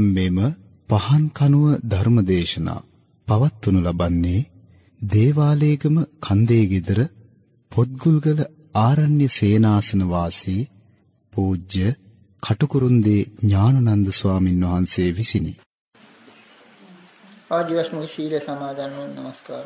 මෙම පහන් කනුව ධර්මදේශනා පවත්වනු ලබන්නේ දේවාලේගම කන්දේ ගෙදර පොත්ගුල්ගල ආරණ්‍ය සේනාසන වාසී පූජ්‍ය කටුකුරුන්දී ඥානানন্দ ස්වාමින් වහන්සේ විසිනි. ආදිවාසී සීල සමාදන් වූ නමස්කාර.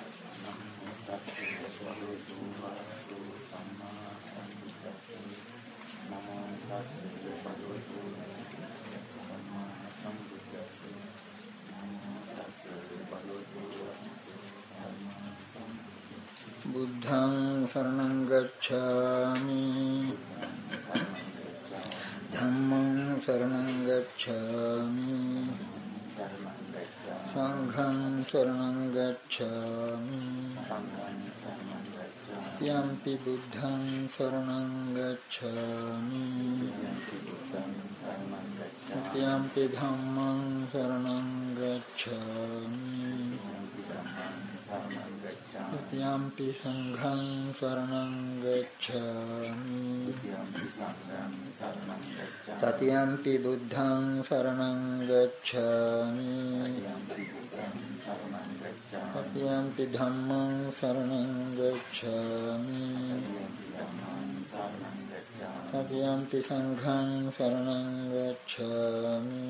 බුද්ධං शरणं गच्छामि धम्मं शरणं गच्छामि संघं शरणं गच्छामि यम्पि बुद्धं शरणं गच्छामि यम्पि धम्मं शरणं गच्छामि यम्पि संघं शरणं गच्छामि तत्यम्पि बुद्धं शरणं गच्छामि तत्यम्पि धम्मं शरणं गच्छामि तत्यम्पि संघं शरणं गच्छामि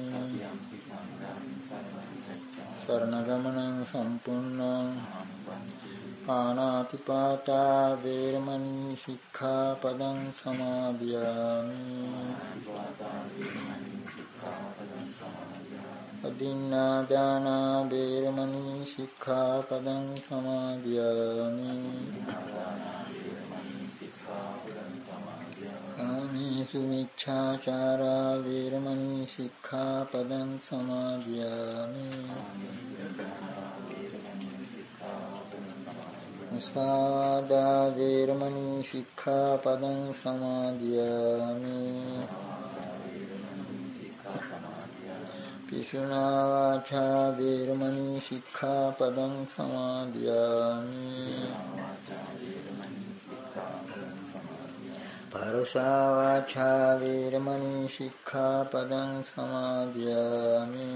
शरणगमनं सम्पूर्णं पाणातिपाता वेरमणि शिक्षापदं समादयामि अदिन्नादाना वेरमणि शिक्षापदं समादयामि कामेषु मिच्छाचारा वेरमणि शिक्षापदं समादयामि मुसावादा वेरमणि शिक्षापदं समादयामि पिशुना वाचा वेरमणि शिक्षापदं समादयामि परुषा वाचा वेरमणि शिक्षापदं समादयामि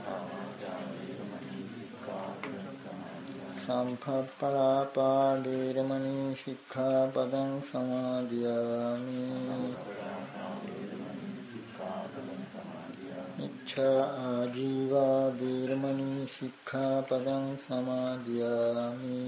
संफप्पलापा वेरमणि शिक्षापदं समादयामि इच्छा आजीवा वेरमणि शिक्षापदं समादयामि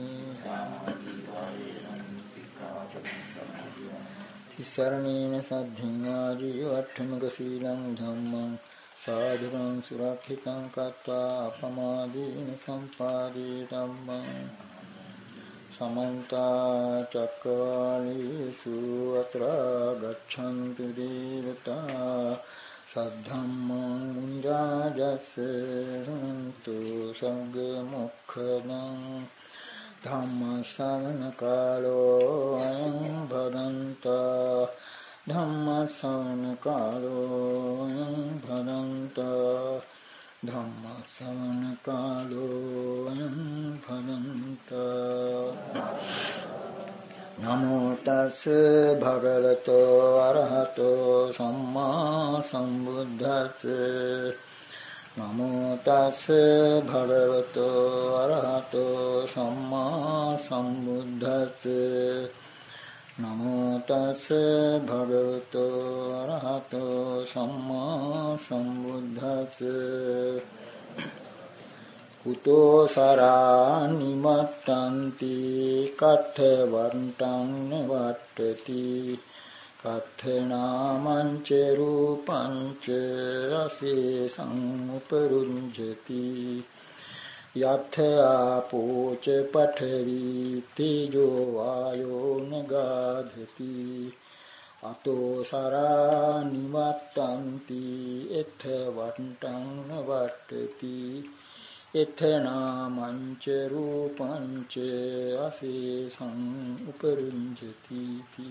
तिसरणेन सद्धिं आजीवट्ठमकशीलं धम्मं साधुरं सुरक्षितं कृत्वा अपमादेन सम्पादितम् समन्ता चक्रवालेषु अत्र गच्छन्तु देवता सद्धम्मं मुनिराजस्य शृण्वन्तु सर्वमुखदं धम्मश्रवणकालो अयं भदन्तः धम्मश्रवणकालो अयं भदन्तः धम्मश्रवणकालो अयं भदन्तः नमो तस्से भगवतो अरहतो सम्मा सम्बुद्धस्से नमो तस्से भगवतो अरहतो सम्मा सम्बुद्धस्से नमो तस्से भगवतो अरहतो सम्मा सम्बुद्धस्से कुतो सरानिमत्तन्ति कथवन्तं निवर्तति कथनामञ्च रूपञ्च अशेषं उपरुञ्जति यथ आपोच पठरी तेजो वायो न गाधति अतो सरानिमत्तन्ति यथवन्तं निवर्तति इत्थनामञ्च रूपञ्च अशेषं उपरुञ्जति.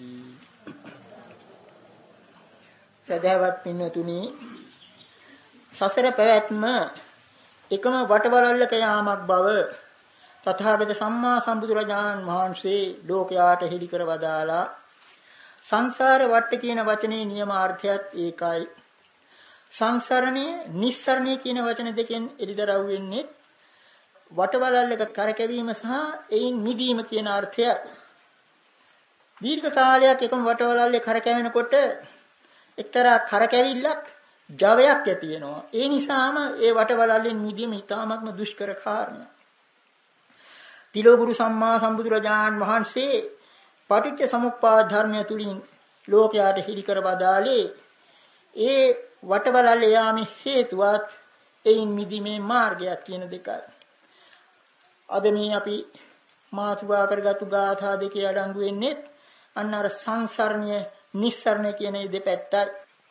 සදහවත් පින්වතුනි, සසර පැවැත්ම එකම වටවලල්ලක යාමක් බව තථාගත සම්මා සම්බුදුරජාණන් වහන්සේ ලෝකයාට හෙළි කර වදාලා. සංසාර වට්ට කියන වචනේ නියමාර්ථයත් ඒකයි. සංසරණය, නිස්සරණය කියන වචන දෙකෙන් එළිදරව් වෙන්නේ වටවලල්ලක කරකැවීම සහ එයින් මිදීම කියන අර්ථය. දීර්ඝ කාලයක් එකම වටවලල්ලේ කරකැවෙනකොට එක්තරා කරකැවිල්ලක් ජවයක් ඇති වෙනවා. ඒ නිසාම ඒ වටවලල්ලෙන් මිදීම ඉතාමත්ම දුෂ්කර කාරණයක්. තිලෝගුරු සම්මා සම්බුදුරජාණන් වහන්සේ පටිච්ච සමුප්පාද ධර්මය තුලින් ලෝකයාට හිලි කර වදාළේ ඒ වටවලල්ලේ යාමේ හේතුවත් එයින් මිදීමේ මාර්ගයක් කියන දෙකයි. අද මේ අපි මාතුකා කරගත්තු ගාථා දෙකේ අඩංගු වෙන්නේ අන්න අර සංසරණය නිස්සරණය කියන මේ දෙපැත්තයි.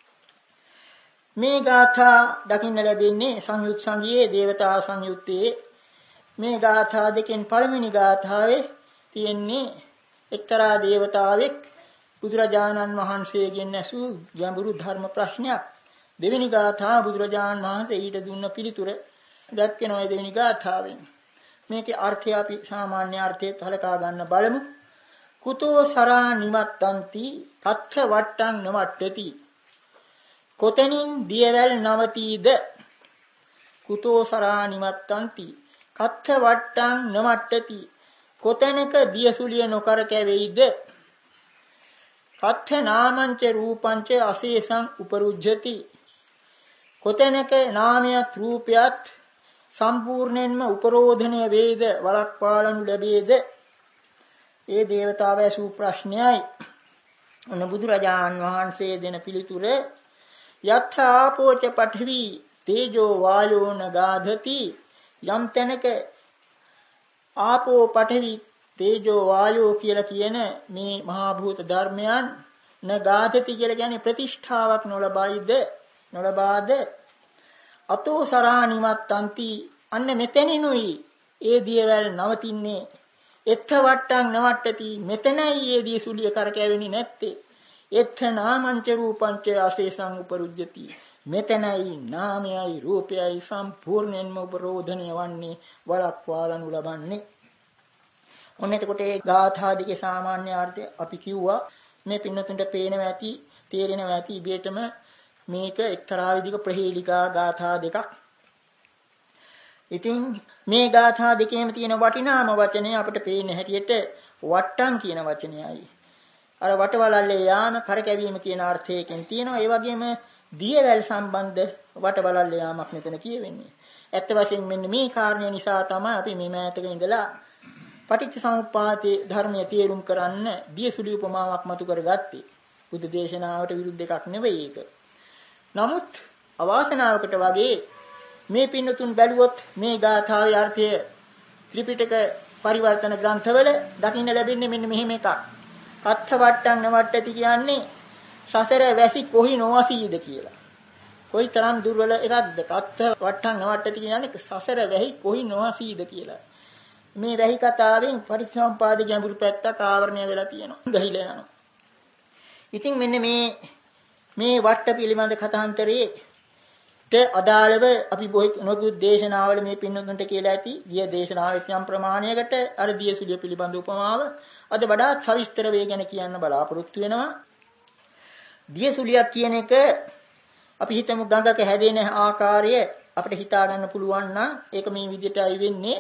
මේ ගාථා දකින්න ලැබෙන්නේ සංයුත් සංගයේ දේවතා සංයුත්තේ. මේ ගාථා දෙකෙන් පළවෙනි ගාථාවේ තියෙන්නේ එක්තරා දේවතාවෙක් බුදුරජාණන් වහන්සේගෙන් ඇසූ ගැඹුරු ධර්ම ප්‍රශ්නයක්. දෙවෙනි ගාථා බුදුරජාණන් වහන්සේ ඊට දුන්න පිළිතුර දැක්වෙනවා දෙවෙනි ගාථාවෙන්. මේකේ අර්ථය අපි සාමාන්‍ය අර්ථයට හලකා ගන්න බලමු. කුතෝ සරා නිමත්තන්ති තත්ථ වට්ටං නවට්ටති. කොතනින් දියවැල් නවතීද? කුතෝ සරා නිමත්තන්ති තත්ථ වට්ටං නවට්ටති. කොතැනක දියසුලිය නොකර කැවෙයිද? තත්ථ නාමංච රූපංච අශේෂං උපරුජ්ජති. කොතැනක නාමයත් රූපයත් සම්පූර්ණයෙන්ම උපරෝධනය වේද වළක්වාලනු ලැබේද? ඒ දේවතාව ඇසූ ප්‍රශ්නයයි. ඔන්න බුදුරජාන් වහන්සේ දෙන පිළිතුර යත්ථ ආපෝච පඨවි තේජෝ වායෝ නගාධති. යම් තැනක ආපෝ පඨවි තේජෝ වායෝ කියලා කියන මේ මහා භූත ධර්මයන් නගාධති කියලා කියන්නේ ප්‍රතිෂ්ඨාවක් නොලබාද අතෝ සරානිමත්තන්ති. අන්න මෙතනිනුයි ඒ දියවැල් නවතින්නේ. එත්ථ වට්ටං නවට්ටති. මෙතනයි ඒ දිය සුලිය කරකැවෙන්නේ නැත්තේ. එත්ථ නාමංච රූපංච අශේෂං උපරුජ්ජති. මෙතනයි නාමයයි රූපයයි සම්පූර්ණයෙන්ම උපරෝධණය වන්නේ වළක්වාලනු ලබන්නේ. ඔන්න එතකොට ඒ ගාථා දෙකේ සාමාන්‍ය අර්ථය අපි කිව්වා. මේ පින්නතුන්ට පේනවා ඇති, තේරෙනවා ඇති ඉබේටම මේක එක්තරා විදිහක ප්‍රහේලිකා ගාථා දෙකක්. ඉතින් මේ ගාථා දෙකේම තියෙන වටිනාම වචනේ අපිට පේන්නේ හැටියට වට්ටම් කියන වචනයයි. අර වටවලල්ලේ යාම කරකැවීම කියන අර්ථයකින් තියෙනවා. ඒ වගේම දියවැල් සම්බන්ධ වටවලල්ලේ යාමක් මෙතන කියවෙන්නේ. ඇත්ත වශයෙන්ම මෙන්න මේ කාරණේ නිසා තමයි අපි මේ මෑතක ඉඳලා පටිච්ච සමුප්පාදේ ධර්මයේ තේරුම් කරන්න දියසුලි උපමාවක් මතු කරගත්තේ. බුද්ධ දේශනාවට විරුද්ධ එකක් නෙවෙයි ඒක. නමුත් අවාසනාවකට වගේ මේ පින්නතුන් බැලුවොත් මේ ගාථාවේ අර්ථය ත්‍රිපිටක පරිවර්තන ග්‍රන්ථවල දකින්න ලැබෙන්නේ මෙන්න මෙහෙම එකක්. අත්ථ වට්ටං නවට්ටති කියන්නේ සසර වැසි කොහි නොවසීද කියලා. කොයි තරම් දුර්වල එකක්ද? අත්ථ වට්ටං නවට්ටති කියන්නේ සසර වැහි කොහි නොවසීද කියලා. මේ වැහි කතාවෙන් පරිසම්පාද ගැඹුරු පැත්තක් ආවරණය වෙලා තියෙනවා. ගහිලා යනවා. ඉතින් මෙන්න මේ වට්ට පිළිබඳ කතාන්තරයේ අදාළව අපි නොදුත් දේශනාවල මේ පින්නතුන්ට කියලා ඇති. ගිය දේශනාවේ යම් ප්‍රමාණයකට අර දියසුලිය පිළිබඳ උපමාව අද වඩාත් සවිස්තර වේගෙන කියන්න බලාපොරොත්තු වෙනවා. දියසුලියක් කියන එක අපි හිතමු ගඟක හැදෙන ආකාරය අපිට හිතා ගන්න පුළුවන් නම් ඒක මේ විදිහටයි වෙන්නේ.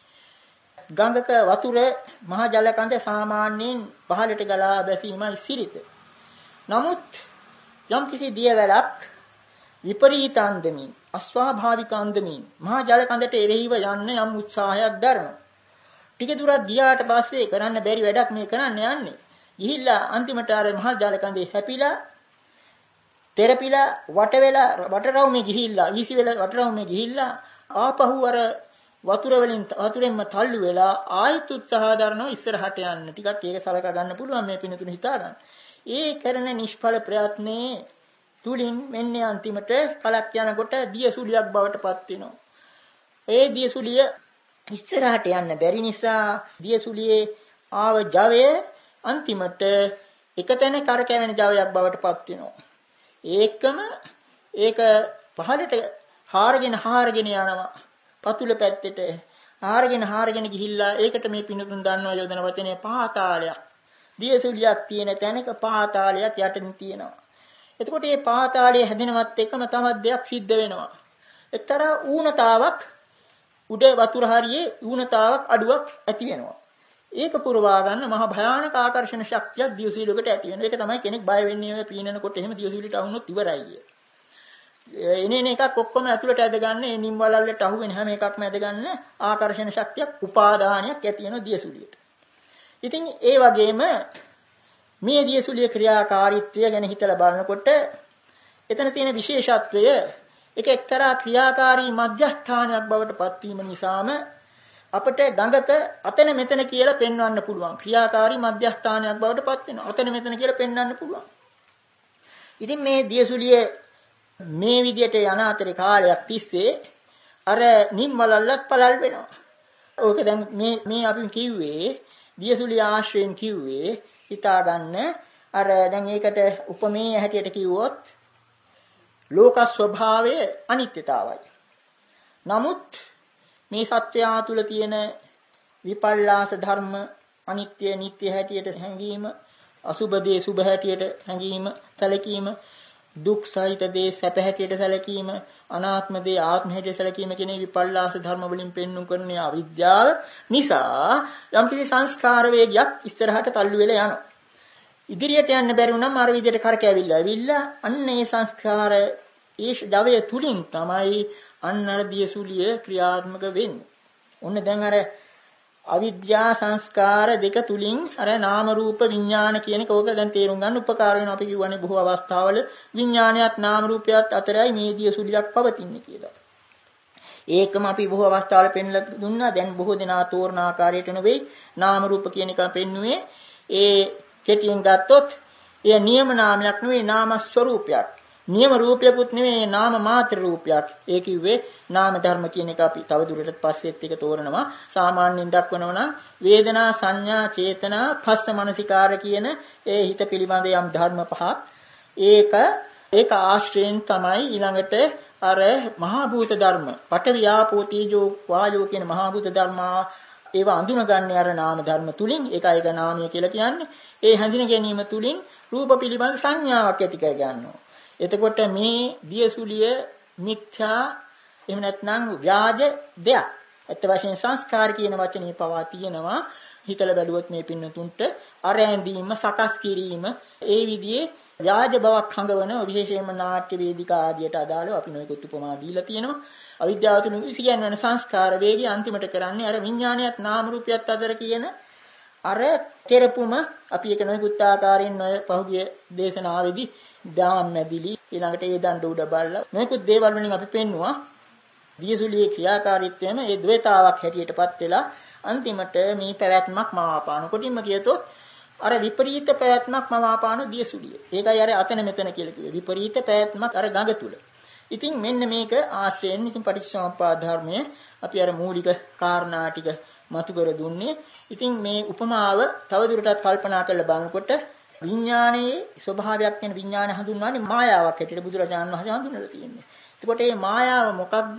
ගඟක වතුර මහ ජල කඳ සාමාන්‍යයෙන් පහළට ගලා බැසීමයි සිරිත. නමුත් යම් කිසි දියවැලක් විපරීත අන්දමින් අස්වාභාවික අන්දමින් මහා ජල කඳට එරෙහිව යන්න යම් උත්සාහයක් දරනවා. ටික දුරක් ගියාට පස්සේ කරන්න බැරි වැඩක් මේ කරන්න යන්නේ. ගිහිල්ලා අන්තිමට අර මහා ජල කඳේ හැපිලා තෙරපිලා වටරවුමේ ගිහිල්ලා වීසි වෙලා වටරවුමේ ගිහිල්ලා ආපහු අර වතුරෙන්ම තල්ලු වෙලා ආයෙත් උත්සාහ දරනවා ඉස්සරහට යන්න. ටිකක් ඒක සලකා ගන්න පුළුවන් මේ පිනතුන හිතා ගන්න. ඒ කරන නිෂ්ඵල ප්‍රයත්නයේ තුලින් මෙන්නේ අන්තිමට කලක් යනකොට දියසුලියක් බවට පත් වෙනවා. ඒ දියසුලිය ඉස්සරහට යන්න බැරි නිසා දියසුලියේ ආව ජවය අන්තිමට එකතැන කරකැවෙන ජවයක් බවට පත් වෙනවා. ඒකම ඒක පහළට හාරගෙන යනවා. පතුල පැත්තට හාරගෙන ගිහිල්ලා ඒකට මේ පිනුතුන් දන්නවා යොදන වචනේ පාතාලයක්. දියසුලියක් තියෙන තැනක පාතාලයක් යටින් තියෙනවා. එතකොට මේ පාතාලයේ හැදෙනවත් එක්කම තවත් දෙයක් සිද්ධ වෙනවා. එක්තරා ඌනතාවක් උඩ වතුර හරියේ ඌනතාවක් අඩුවක් ඇති වෙනවා. ඒක පුරවා ගන්න මහ භයානක ආකර්ෂණ ශක්තියක් දියසුලියකට ඇති වෙනවා. ඒක තමයි කෙනෙක් බය වෙන්නේ ඔය පීනනකොට එහෙම දියසුලියට අහුනොත් ඉවරයි කිය. එනේන එකක් ඔක්කොම ඇතුළට ඇද ගන්න, ඒ නිම් වලල්ලට අහු වෙන හැම එකක්ම ඇද ගන්න ආකර්ෂණ ශක්තියක්, උපාදානයක් ඇති වෙනවා දියසුලියට. ඉතින් ඒ වගේම මේ දියසුලිය ක්‍රියාකාරීත්වය ගැන හිතලා බලනකොට එතන තියෙන විශේෂත්වය ඒක එක්තරා ක්‍රියාකාරී මධ්‍යස්ථානයක් බවට පත්වීම නිසාම අපිට ගඟක අතන මෙතන කියලා පෙන්වන්න පුළුවන්. ක්‍රියාකාරී මධ්‍යස්ථානයක් බවට පත් වෙනවා. අතන මෙතන කියලා පෙන්වන්න පුළුවන්. ඉතින් මේ දියසුලිය මේ විදිහට යන අතරේ කාලයක් තිස්සේ අර නිම්මලල්ලත් පළල් වෙනවා. ඕක දැන් මේ අපි කිව්වේ දියසුලිය ආශ්‍රයෙන් කිව්වේ හිතා ගන්න අර දැන් ඒකට උපමේය හැටියට කිව්වොත් ලෝක ස්වභාවයේ අනිත්‍යතාවයි. නමුත් මේ සත්‍යය තුළ තියෙන විපල්ලාස ධර්ම අනිත්‍ය නිට්ටය හැටියට හැඟීම, අසුභ දේ සුභ හැටියට හැඟීම, සැලකීම, දුක් සහිත දේ සැප හැටියට සැලකීම, අනාත්ම දේ ආත්ම හැටියට සැලකීම කියන විපල්ලාස ධර්ම වලින් පෙන්වුම් කරන අවිද්‍යාව නිසා යම්කිසි සංස්කාර වේගයක් ඉස්සරහට තල්ලු වෙලා යනවා. ඉදිරියට යන්න බැරි වුණාම අර විදිහට කරකැවිලා අන්න ඒ සංස්කාර ඒ දවය තුලින් තමයි අන්න අර දියසුලිය ක්‍රියාත්මක වෙන්නේ. ඔන්න දැන් අර අවිද්‍යා සංස්කාර දෙක තුලින් අර නාම රූප විඥාන කියන එක ඕක දැන් තේරුම් ගන්න උපකාර වෙනවා. අපි කියවනේ බොහෝ අවස්ථාවල විඥානයත් නාම රූපයත් අතරයි මේ දියසුලියක් පවතින්නේ කියලා. ඒකම අපි බොහෝ අවස්ථාවල පෙන්ලා දුන්නා. දැන් බොහෝ දෙනා තෝරන ආකාරයට නෙවෙයි නාම රූප කියන එක පෙන්නුවේ. ඒ කෙටියෙන් ගත්තොත් එය නියම නාමයක් නෙවෙයි නාම ස්වરૂපයක්. නියම රූපයකුත් නෙවෙයි නාම මාත්‍ර රූපයක්. ඒ කිව්වේ නාම ධර්ම කියන එක අපි තවදුරටත් පස්සෙත් එක තෝරනවා. සාමාන්‍යයෙන් දක්වනවා නම් වේදනා සංඥා චේතනා පස්ස මනසිකාර කියන ඒ හිත පිළිබඳ යම් ධර්ම පහක්. ඒක ආශ්‍රයෙන් තමයි ඊළඟට අර මහා භූත ධර්ම පඨවි ආපෝ තේජෝ වායෝ කියන මහා භූත ධර්ම ඒවා අඳුනගන්නේ අර නාම ධර්ම තුලින්. ඒකයි ඒක නාමය කියලා කියන්නේ. ඒ හඳුන ගැනීම තුලින් රූප පිළිබඳ සංඥාවක් ඇති කර ගන්නවා. එතකොට මේ දියසුලිය මිත්‍යා එහෙම නැත්නම් ව්‍යාජ දෙයක්. ඇත්ත වශයෙන් සංස්කාර කියන වචනේ පවා තියෙනවා. හිතලා බැලුවොත් මේ පින්නතුන්ට අරැඳීම සකස් කිරීම ඒ විදිහේ ව්‍යාජ බවක් හඟවන විශේෂයෙන්ම නාට්‍ය වේදිකා ආදියට අදාළව අපි නොයෙකුත් උපමා දීලා තියෙනවා. අවිද්‍යාව තුලින් ඉසියන්වන සංස්කාර වේගය අන්තිමට කරන්නේ අර විඥානයත් නාම රූපයත් අතර කියන අර කෙරපුම අපි එක නොයෙකුත් ආකාරයෙන් ඔය පහුගිය දේශනාවේදී දාන්නදිලි ඊළඟට ඒ දඬ උඩ බල්ලා නොයෙකුත් දේවල් වලින් අපි පෙන්නවා දියසුලියේ ක්‍රියාකාරීත්වයම ඒ ද්වේතාවක් හැටියටපත් වෙලා අන්තිමට මේ පැවැත්මක් මවාපාන කොටින්ම කියතොත් අර විපරීත පැවැත්මක් මවාපාන දියසුලිය. ඒකයි අර අතන මෙතන කියලා කිව්වේ. විපරීත පැවැත්මක් අර ගඟ තුල. ඉතින් මෙන්න මේක ආශ්‍රයෙන් ඉතින් පටිච්චසමුප්පාද ධර්මයේ අපි අර මූලික කාරණා ටික මතු කර දුන්නේ. ඉතින් මේ උපමාව තවදුරටත් කල්පනා කරලා බලනකොට විඥානයේ ස්වභාවයක් වෙන විඥාන හඳුන්වන්නේ මායාවක් හැටියට බුදුරජාණන් වහන්සේ හඳුන්වලා තියෙනවා. එතකොට මේ මායාව මොකක්ද?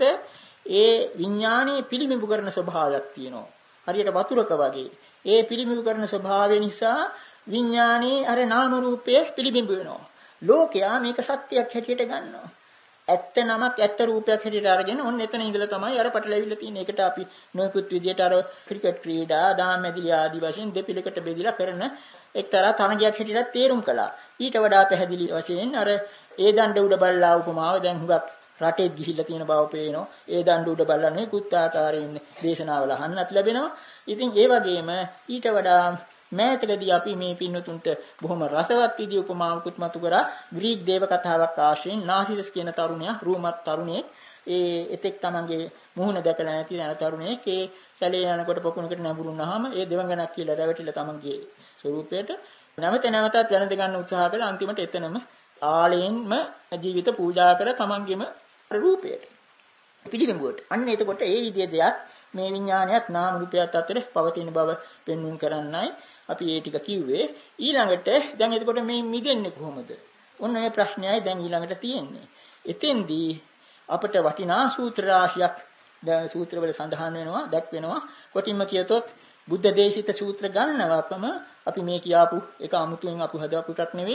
ඒ විඥානයේ පිළිඹු කරන ස්වභාවයක් තියෙනවා. හරියට වතුරක වගේ. ඒ පිළිඹු කරන ස්වභාවය නිසා විඥානයේ අර නාම රූපයේ පිළිඹු වෙනවා. ලෝකයා මේක සත්‍යයක් හැටියට ගන්නවා. ඇත්ත නමක් ඇත්ත රූපයක් හැටියට අරගෙන ඔන්න එතන ඉඳලා තමයි අර පටලැවිල්ල තියෙන්නේ. ඒකට අපි නොයෙකුත් විදියට අර ක්‍රිකට් ක්‍රීඩා, දාමැදිලි ආදී වශයෙන් දෙපිලකට බෙදලා කරන එක්තරා තරගයක් හැටියට තේරුම් කළා. ඊට වඩා පැහැදිලි වශයෙන් අර ඒ දණ්ඩ උඩ බල්ලා උපමාව දැන් හුඟක් රටේ ගිහිල්ලා තියෙන බව පේනවා. ඒ දණ්ඩ උඩ බල්ලා නොයෙකුත් ආකාරයෙන් දේශනාවල අහන්නත් ලැබෙනවා. ඉතින් ඒ වගේම ඊට වඩා මෑතකදී අපි මේ පින්නතුන්ට බොහොම රසවත් විදිහ උපමාවකුත් මතු කරා. ග්‍රීක දේව කතාවක් ආශ්‍රයෙන් නාසිරස් කියන තරුණයා රූමත් තරුණයෙක් එතෙක් තමන්ගේ මුහුණ දැකලා නැති යන තරුණයෙක් ඒ සැලේ යනකොට පොකුණකට නැඹුරුනහම ඒ දෙවඟනක් කියලා රැවටිලා තමන්ගේ ස්වරූපයට නැවත නැවතත් වැළඳ ගන්න උත්සාහ කළා. අන්තිමට එතනම ආලයෙන්ම ජීවිත පූජා කර තමන්ගේම රූපයට පිළිඹුවට. අන්න එතකොට ඒ විදිහේ දෙයක් මේ විඥානයත් නාම රූපයත් අතර පවතින බව පෙන්වන්න කරන්නයි අපි ඒ ටික කිව්වේ. ඊළඟට දැන් එතකොට මේ මිදෙන්නේ කොහොමද? ඔන්න ඔය ප්‍රශ්නයයි දැන් ඊළඟට තියෙන්නේ. එතෙන්දී අපට වටිනා සූත්‍ර රාශියක් දැන් සූත්‍රවල සඳහන් වෙනවා, දැක්වෙනවා. කොටින්ම කියතොත් බුද්ධ දේශිත සූත්‍ර ගණනවකම අපි මේ කියාපු එක අමුතුවෙන් අපි හදාපු එකක් නෙවෙයි.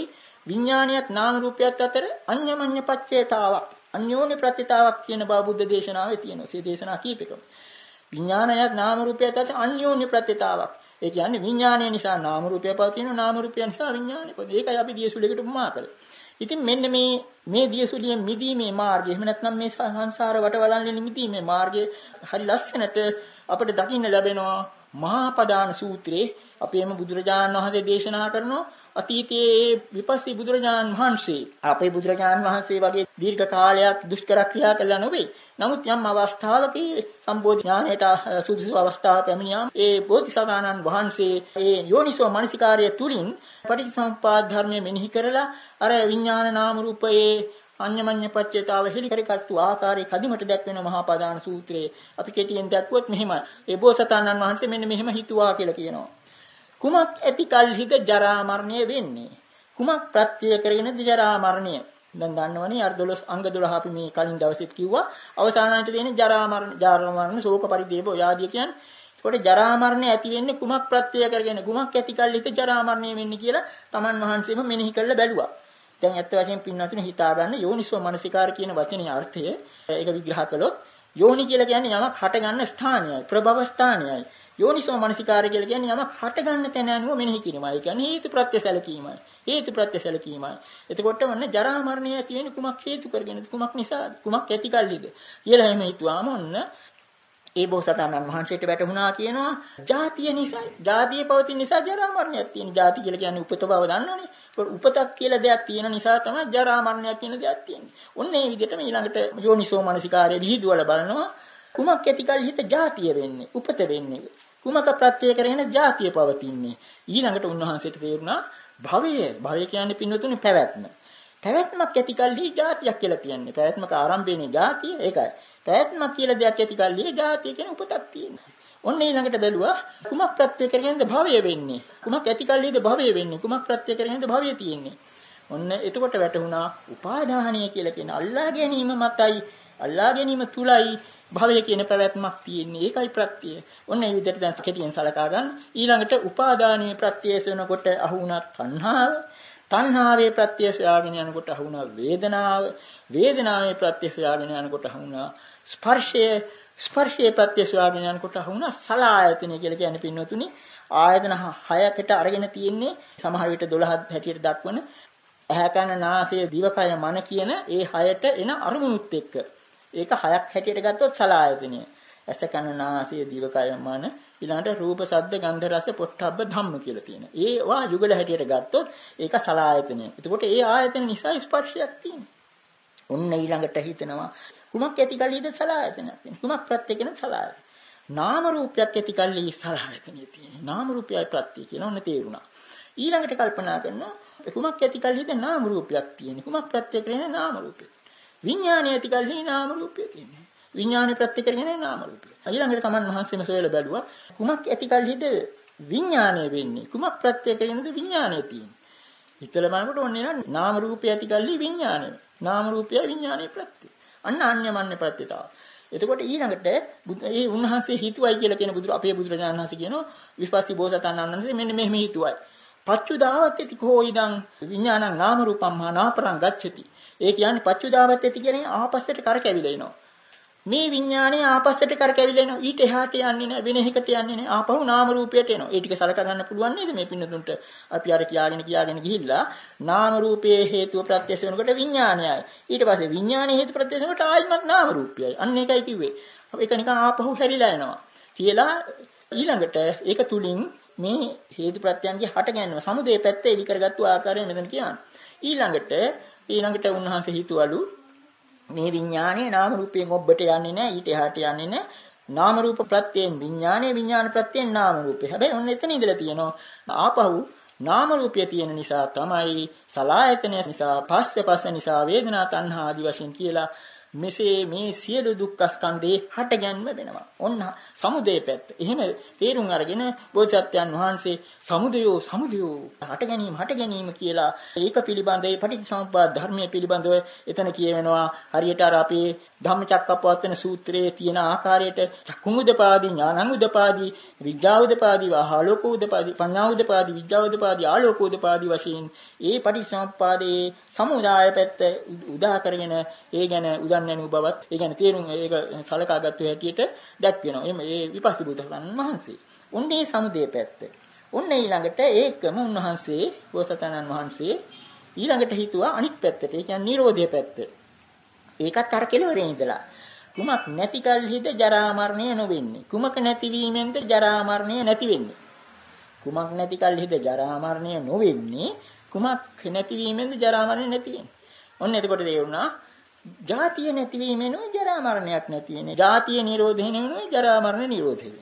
විඥානයත් නාම රූපයත් අතර අඤ්ඤමඤ්ඤ පච්චේතාවක් අන්‍යෝන්‍ය ප්‍රත්‍යතාවක් කියන බව බුද්ධ දේශනාවේ තියෙනවා. ඒ දේශනා කීපෙකම. විඥානයත් නාම රූපයත් අතර අන්‍යෝන්‍ය ප්‍රත්‍යතාවක්. ඒ කියන්නේ විඥානය නිසා නාම රූපය පවතිනවා, නාම රූපය නිසා විඥානය පවතිනවා. ඒකයි අපි දියසුලියකට උපමා කළේ. ඉතින් මෙන්න මේ දියසුලියෙන් මිදීමේ මාර්ගය, එහෙම නැත්නම් මේ සංසාර වටවලල්ලෙන් මිදීමේ මාර්ගය හරි ලස්සනට අපිට දකින්න ලැබෙනවා මහා පදාන සූත්‍රයේ. අපේම බුදුරජාණන් වහන්සේ දේශනා කරනවා අතීතයේ විපස්සී බුදුරජාණන් වහන්සේ අපේ බුදුරජාණන් වහන්සේ වගේ දීර්ඝ කාලයක් දුෂ්කර ක්‍රියා කළා නොවේ. නමුත් යම් අවස්ථාවක සම්බෝධි ඥානයට සුදුසු අවස්ථාවක් පැමිණියාම ඒ බෝධිසත්වයන්න් වහන්සේ ඒ යෝනිසෝ මනසිකාර්ය තුලින් පටිච්චසමුප්පාද ධර්මයේ මෙනෙහි කරලා අර විඥාන නාම රූපයේ අඤ්ඤමඤ්ඤ පච්චේතාව හෙලි කරගත්තු ආකාරයේ කදිමට දැක්වෙන මහා පදාන සූත්‍රයේ අපි කෙටියෙන් දැක්වුවොත් මෙහෙමයි. ඒ බෝසතාණන් වහන්සේ මෙන්න මෙහෙම හිතුවා කියලා කියනවා. කුමක් ඇති කල්හිද ජරා මරණය වෙන්නේ? කුමක් ප්‍රත්‍ය කරගෙනද ජරා මරණය? දැන් දන්නවනේ අර 12 අංග 12 අපි මේ කලින් දවසෙත් කිව්වා. අවසානයේට තියෙන ජරා මරණ ශෝක පරිදේව ඔයාදිය කියන්නේ. ඒකට ජරා මරණය ඇති වෙන්නේ කුමක් ප්‍රත්‍ය කරගෙන කුමක් ඇති කල්හිද ජරා මරණය වෙන්නේ කියලා තමන් වහන්සේම මෙනෙහි කරලා බැලුවා. දැන් ඇත්ත වශයෙන් පින්නතුනේ හිතා ගන්න යෝනිසෝ මනසිකාර කියන වචනේ අර්ථය ඒක විග්‍රහ කළොත් යෝනි කියලා කියන්නේ යමක් හට ගන්න ස්ථානයයි, ප්‍රභව ස්ථානයයි. යෝනිසෝ මනසිකාරය කියලා කියන්නේ යමක් හට ගන්න තැන අනුව මෙනෙහි කිරීමයි. ඒ කියන්නේ හේතු ප්‍රත්‍ය සැලකීමයි. හේතු ප්‍රත්‍ය සැලකීමයි. එතකොට වන්න ජරා මරණය ඇති වෙන්නේ කුමක් හේතු කරගෙනද? කුමක් නිසාද? කුමක් ඇති කල්ලිද? කියලා එහෙම හිතුවාම ඔන්න ඒ බෝසතාණන් වහන්සේට වැටහුණා කියනවා ජාතිය නිසා. ජාතිය පවතින නිසා ජරා මරණයක් තියෙන. ජාති කියලා කියන්නේ උපත බව දන්නවනේ. උපතක් කියලා දෙයක් තියෙන නිසා තමයි ජරා මරණයක් කියන දෙයක් තියෙන්නේ. ඔන්න ඒ විදිහටම ඊළඟට යෝනිසෝ මනසිකාරයේ විහිදුවල බලනවා කුමක් ඇති කල්හිද ජාතිය වෙන්නේ? උපත වෙන්නේ. කුමක ප්‍රත්‍ය කරගෙන ජාතිය පවතින්නේ. ඊළඟට උන්වහන්සේට තේරුණා භවය කියන්නේ පින්වතුනි පැවැත්ම. පැවැත්මක් ඇති කල්හි ජාතියක් කියලා කියන්නේ. පැවැත්මක ආරම්භයනේ ජාතිය. ඒකයි. පැවැත්මක් කියලා දෙයක් ඇති කල්හි ජාතිය කියන උපතක් තියෙනවා. ඔන්න ඊළඟට බැලුවා කුමක් ප්‍රත්‍ය කරගෙනද භවය වෙන්නේ? කුමක් ඇති කල්හිද භවය වෙන්නේ? කුමක් ප්‍රත්‍ය කරගෙනද භවය තියෙන්නේ? ඔන්න එතකොට වැටහුණා උපාදානය කියලා කියන අල්ලා ගැනීම මතයි අල්ලා ගැනීම තුලයි භවය කියන පැවැත්මක් තියෙන්නේ. ඒකයි ප්‍රත්‍යය. ඔන්න ඒ විදිහට දැන් කෙටියෙන් සලකා ගන්න. ඊළඟට උපාදානීය ප්‍රත්‍යය වෙනකොට අහු වුණා තණ්හාව. තණ්හාවේ ප්‍රත්‍ය සොයාගෙන යනකොට අහු වුණා වේදනාව. වේදනාවේ ප්‍රත්‍ය සොයාගෙන යනකොට අහු වුණා ස්පර්ශය. ස්පර්ශයේ ප්‍රත්‍ය සොයාගෙන යනකොට අහු වුණා සලආයතනය කියලා කියන්නේ පින්වතුනි. ආයතන 6කට අරගෙන තියෙන්නේ සමහර විට 12 හැටියට දක්වන ඇහැ කන නාසය දිවකය මන කියන ඒ 6ට එන අරමුණුත් එක්ක. ඒක 6ක් හැටියට ගත්තොත් සලආයතනය. ඇස කන නාසය දිවකය මන ඊළඟට රූප ශබ්ද ගන්ධ රස පොට්ටබ්බ ධම්ම කියලා තියෙනවා. ඒවා යුගල හැටියට ගත්තොත් ඒක සලආයතනය. එතකොට ඒ ආයතන නිසා ස්පර්ශයක් තියෙනවා. ඔන්න ඊළඟට හිතනවා කුමක් ඇති කල්හිද සලආයතනයක් තියෙනවා. කුමක් ප්‍රත්‍ය කියන සලආයතන. නාම රූපයක් ඇති කල්හි සලආයතනය තියෙනවා. නාම රූපයයි ප්‍රත්‍ය කියන ඔන්න තේරුණා. ඊළඟට කල්පනා කරනවා කුමක් ඇති කල්හිද නාම රූපයක් තියෙන්නේ. කුමක් ප්‍රත්‍ය කරගෙන නාම රූපය. විඥානය ඇති කල්හි නාම රූපය තියෙන්නේ. විඥානේ ප්‍රත්‍ය කරගෙන නාම රූපය. ඊළඟට තමන් වහන්සේම සොයලා බැලුවා කුමක් ඇති කල්හිද විඥානය වෙන්නේ. කුමක් ප්‍රත්‍ය කරගෙනද විඥානය තියෙන්නේ. හිතලා බලනකොට ඔන්නේ නාම රූපය ඇති කල්හි විඥානය. නාම රූපය විඥානේ ප්‍රත්‍ය. අන්න අන්‍යමන්‍ය ප්‍රත්‍යතාව. එතකොට ඊළඟට ඒ උන්වහන්සේ හිතුවයි කියලා කියන අපේ බුදුරජාණන් වහන්සේ කියනවා විපස්සී බෝසතාණන් වහන්සේ මෙන්න මෙහෙම හිතුවයි. පච්චුදාවත්ති කෝ ඉදං විඥානං නාම රූපම් මහා නාපරං ගච්ඡති. ඒ කියන්නේ පච්චුදාවත්ති කියන්නේ ආපස්සට කරකැවිලා එනවා. මේ විඥානේ ආපස්සට කරකැවිලා එනවා. ඊට එහාට යන්නේ නැහැ, වෙන එකකට යන්නේ නැහැ. ආපහු නාම රූපයට එනවා. ඒ ටික සලකා ගන්න පුළුවන් නේද මේ පින්නතුන්ට? අපි අර කියාගෙන ගිහිල්ලා නාම රූපයේ හේතුව ප්‍රත්‍යක්ෂ වෙනකොට විඥානයයි. ඊට පස්සේ විඥානයේ හේතු ප්‍රත්‍යක්ෂ වෙනකොට ආයිමත් නාම රූපයයි. අන්න ඒකයි කිව්වේ. ඒක නිකන් ආපහු හැරිලා එනවා. කියලා ඊළඟට ඒක තුලින් මේ හේතු ප්‍රත්‍යයන්ගේ හට ගැනීම සමුදේ පැත්තේ ඉදි කරගත්තු ආකාරය මෙතන කියන්නේ. ඊළඟට උන්වහන්සේ හිතුවලු මේ විඥානයේ නාම රූපයෙන් ඔබට යන්නේ නැහැ, ඊට එහාට යන්නේ නැහැ. නාම රූප ප්‍රත්‍යයෙන් විඥානයේ, විඥාන ප්‍රත්‍යයෙන් නාම රූපේ. හැබැයි ඔන්න එතන ඉඳලා තියෙනවා ආපහු නාම රූපය තියෙන නිසා තමයි සලආයතනය නිසා, පස්ස නිසා වේදනා තණ්හා ආදි වශයෙන් කියලා මෙසේ මේ සියලු දුක්ඛ ස්කන්ධේ හටගන්ම වෙනවා. ඔන්න සමුදය පැත්ත. එහෙම තේරුම් අරගෙන බෝසත්යන් වහන්සේ සමුදයෝ හට ගැනීම කියලා ඒක පිළිබඳව පටිච්චසමුප්පාද ධර්මයේ පිළිබඳව එතන කියවෙනවා. හරියට අර අපේ ධම්මචක්කප්පවත්තන සූත්‍රයේ තියෙන ආකාරයට චක්කුමුදපාදී ඥානංඋදපාදී විඥාඋදපාදී ආලෝකෝදපාදී පඤ්ඤාඋදපාදී විඥාඋදපාදී ආලෝකෝදපාදී වශයෙන් ඒ පටිච්චසමුප්පාදයේ සමුදාය පැත්ත උදා කරගෙන ඒ ගැන උදන්වන බවත් ඒ ගැන තේරුම් ඒක සලකාගත්තු හැටියට දැක්වෙනවා. එහම ඒ විපස්සී බුදුරජාණන් වහන්සේ. උන්නේ සමුදේ පැත්ත. උන්නේ ඊළඟට ඒකම උන්වහන්සේ බෝසතාණන් වහන්සේ ඊළඟට හිතුවා අනිත් පැත්තට. ඒ කියන්නේ නිරෝධය පැත්ත. ඒකත් අර කෙලවරේ ඉඳලා. කුමක් නැති කල්හිද ජරා මරණය නොවෙන්නේ. කුමක නැතිවීමෙන්ද ජරා මරණය නැති වෙන්නේ. කුමක් නැති කල්හිද ජරා මරණය නොවෙන්නේ. කුමක් නැතිවීමෙන්ද ජරා මරණය නැති වෙන්නේ. ඔන්න එතකොට තේරුණා ජාතිය නැතිවීමෙනුයි ජරා මරණයක් නැති වෙන්නේ. ජාතිය නිරෝධයෙනුයි ජරා මරණ නිරෝධ වෙන්නේ.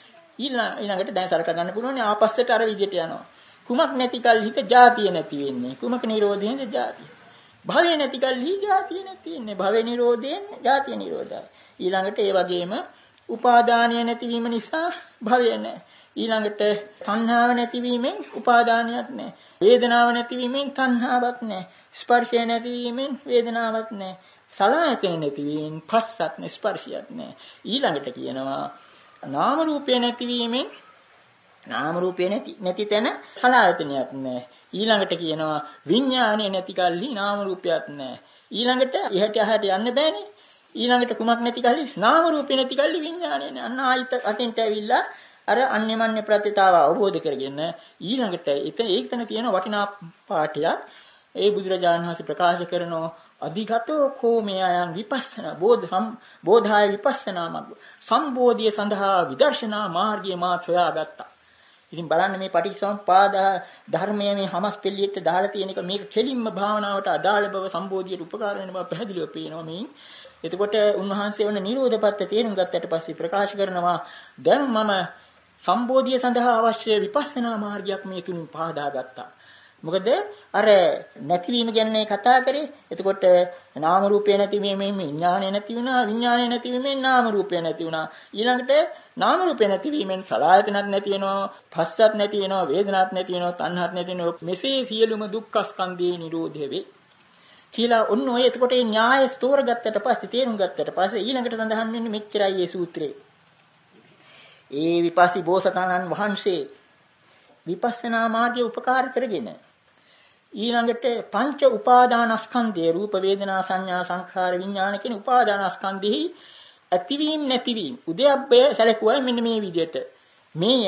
ඊළඟට දැන් සලකා ගන්න පුළුවන් ආපස්සට අර විදිහට යනවා. කුමක් නැති කල්හිද ජාතිය නැති වෙන්නේ. කුමක නිරෝධයෙන්ද ජාතිය. භවය නැති කල්හි ජාතිය නැති වෙන්නේ. භවය නිරෝධයෙන් ජාතිය නිරෝධයි. ඊළඟට ඒ වගේම උපාදානය නැතිවීම නිසා භවය නැහැ. ඊළඟට තණ්හාව නැතිවීමෙන් උපාදානයක් නැහැ. වේදනාව නැතිවීමෙන් තණ්හාවක් නැහැ. ස්පර්ශය නැතිවීමෙන් වේදනාවක් නැහැ. සලආයතන නැතිවීමෙන් පස්සක් නැහැ, ස්පර්ශයක් නැහැ. ඊළඟට කියනවා නාම රූපය නැතිවීමෙන් නාම රූපය නැති තැන සලආයතනයක් නැහැ. ඊළඟට කියනවා විඥානය නැති කල්හි නාම රූපයක් නැහැ. ඊළඟට එහට යන්න බෑනේ. ඊළඟට කුමක් නැති කල්හි නාම රූපය නැති කල්හි විඥානය නැහැ. අන්න ආයිත් අතෙන්ට ඇවිල්ලා අර අන්‍යමන්‍ය ප්‍රත්‍යතාව අවබෝධ කරගෙන ඊළඟට ඒකන තියෙන වටිනා පාඩයක් ඒ බුදුරජාණන් වහන්සේ ප්‍රකාශ කරනෝ අධිගතෝ කෝමයයන් විපස්සනා බෝධාය විපස්සනා මග්ග සම්බෝධිය සඳහා විදර්ශනා මාර්ගය මා සොයාගත්තා. ඉතින් බලන්න මේ පටිච්චසමුප්පාද ධර්මයේ මේ හමස් පෙළියට දාලා තියෙන එක මේක කෙලින්ම භාවනාවට අදාළ බව සම්බෝධියට උපකාර වෙන බව පැහැදිලිව පේනවා මේ. එතකොට උන්වහන්සේ වන නිරෝධපත්ත තේරුම් ගත්තට පස්සේ ප්‍රකාශ කරනවා දැන් මම සම්බෝධිය සඳහා අවශ්‍ය විපස්සනා මාර්ගයක් මේ තුලින් පාදා ගත්තා. මොකද අර නැතිවීම ගැන කතා කරේ. එතකොට නාම රූපය නැතිවීමෙන් විඥානය නැති වුණා. විඥානය නැතිවීමෙන් නාම රූපය නැති වුණා. ඊළඟට නාම රූපය නැතිවීමෙන් සලආයතනත් නැති වෙනවා. පස්සත් නැති වෙනවා. වේදනාත් නැති වෙනවා. තණ්හාත් නැති වෙනවා. මෙසේ සියලුම දුක්ඛ ස්කන්ධේ නිරෝධය වේ. කියලා ඔන්න ඔය එතකොට මේ න්‍යාය ස්තෝරගත්තට පස්සේ තේරුම් ගත්තට පස්සේ ඊළඟට සඳහන් වෙන්නේ මෙච්චරයි මේ සූත්‍රේ. ඒ විපස්සී බෝසතාණන් වහන්සේ විපස්සනා මාර්ගය උපකාර කරගෙන ඊළඟට පංච උපාදානස්කන්ධය රූප වේදනා සංඥා සංඛාර විඥාන කියන උපාදානස්කන්ධෙහි ඇතිවීම නැතිවීම උද්‍යප්පය සැලකුවා මෙන්න මේ විදිහට මේ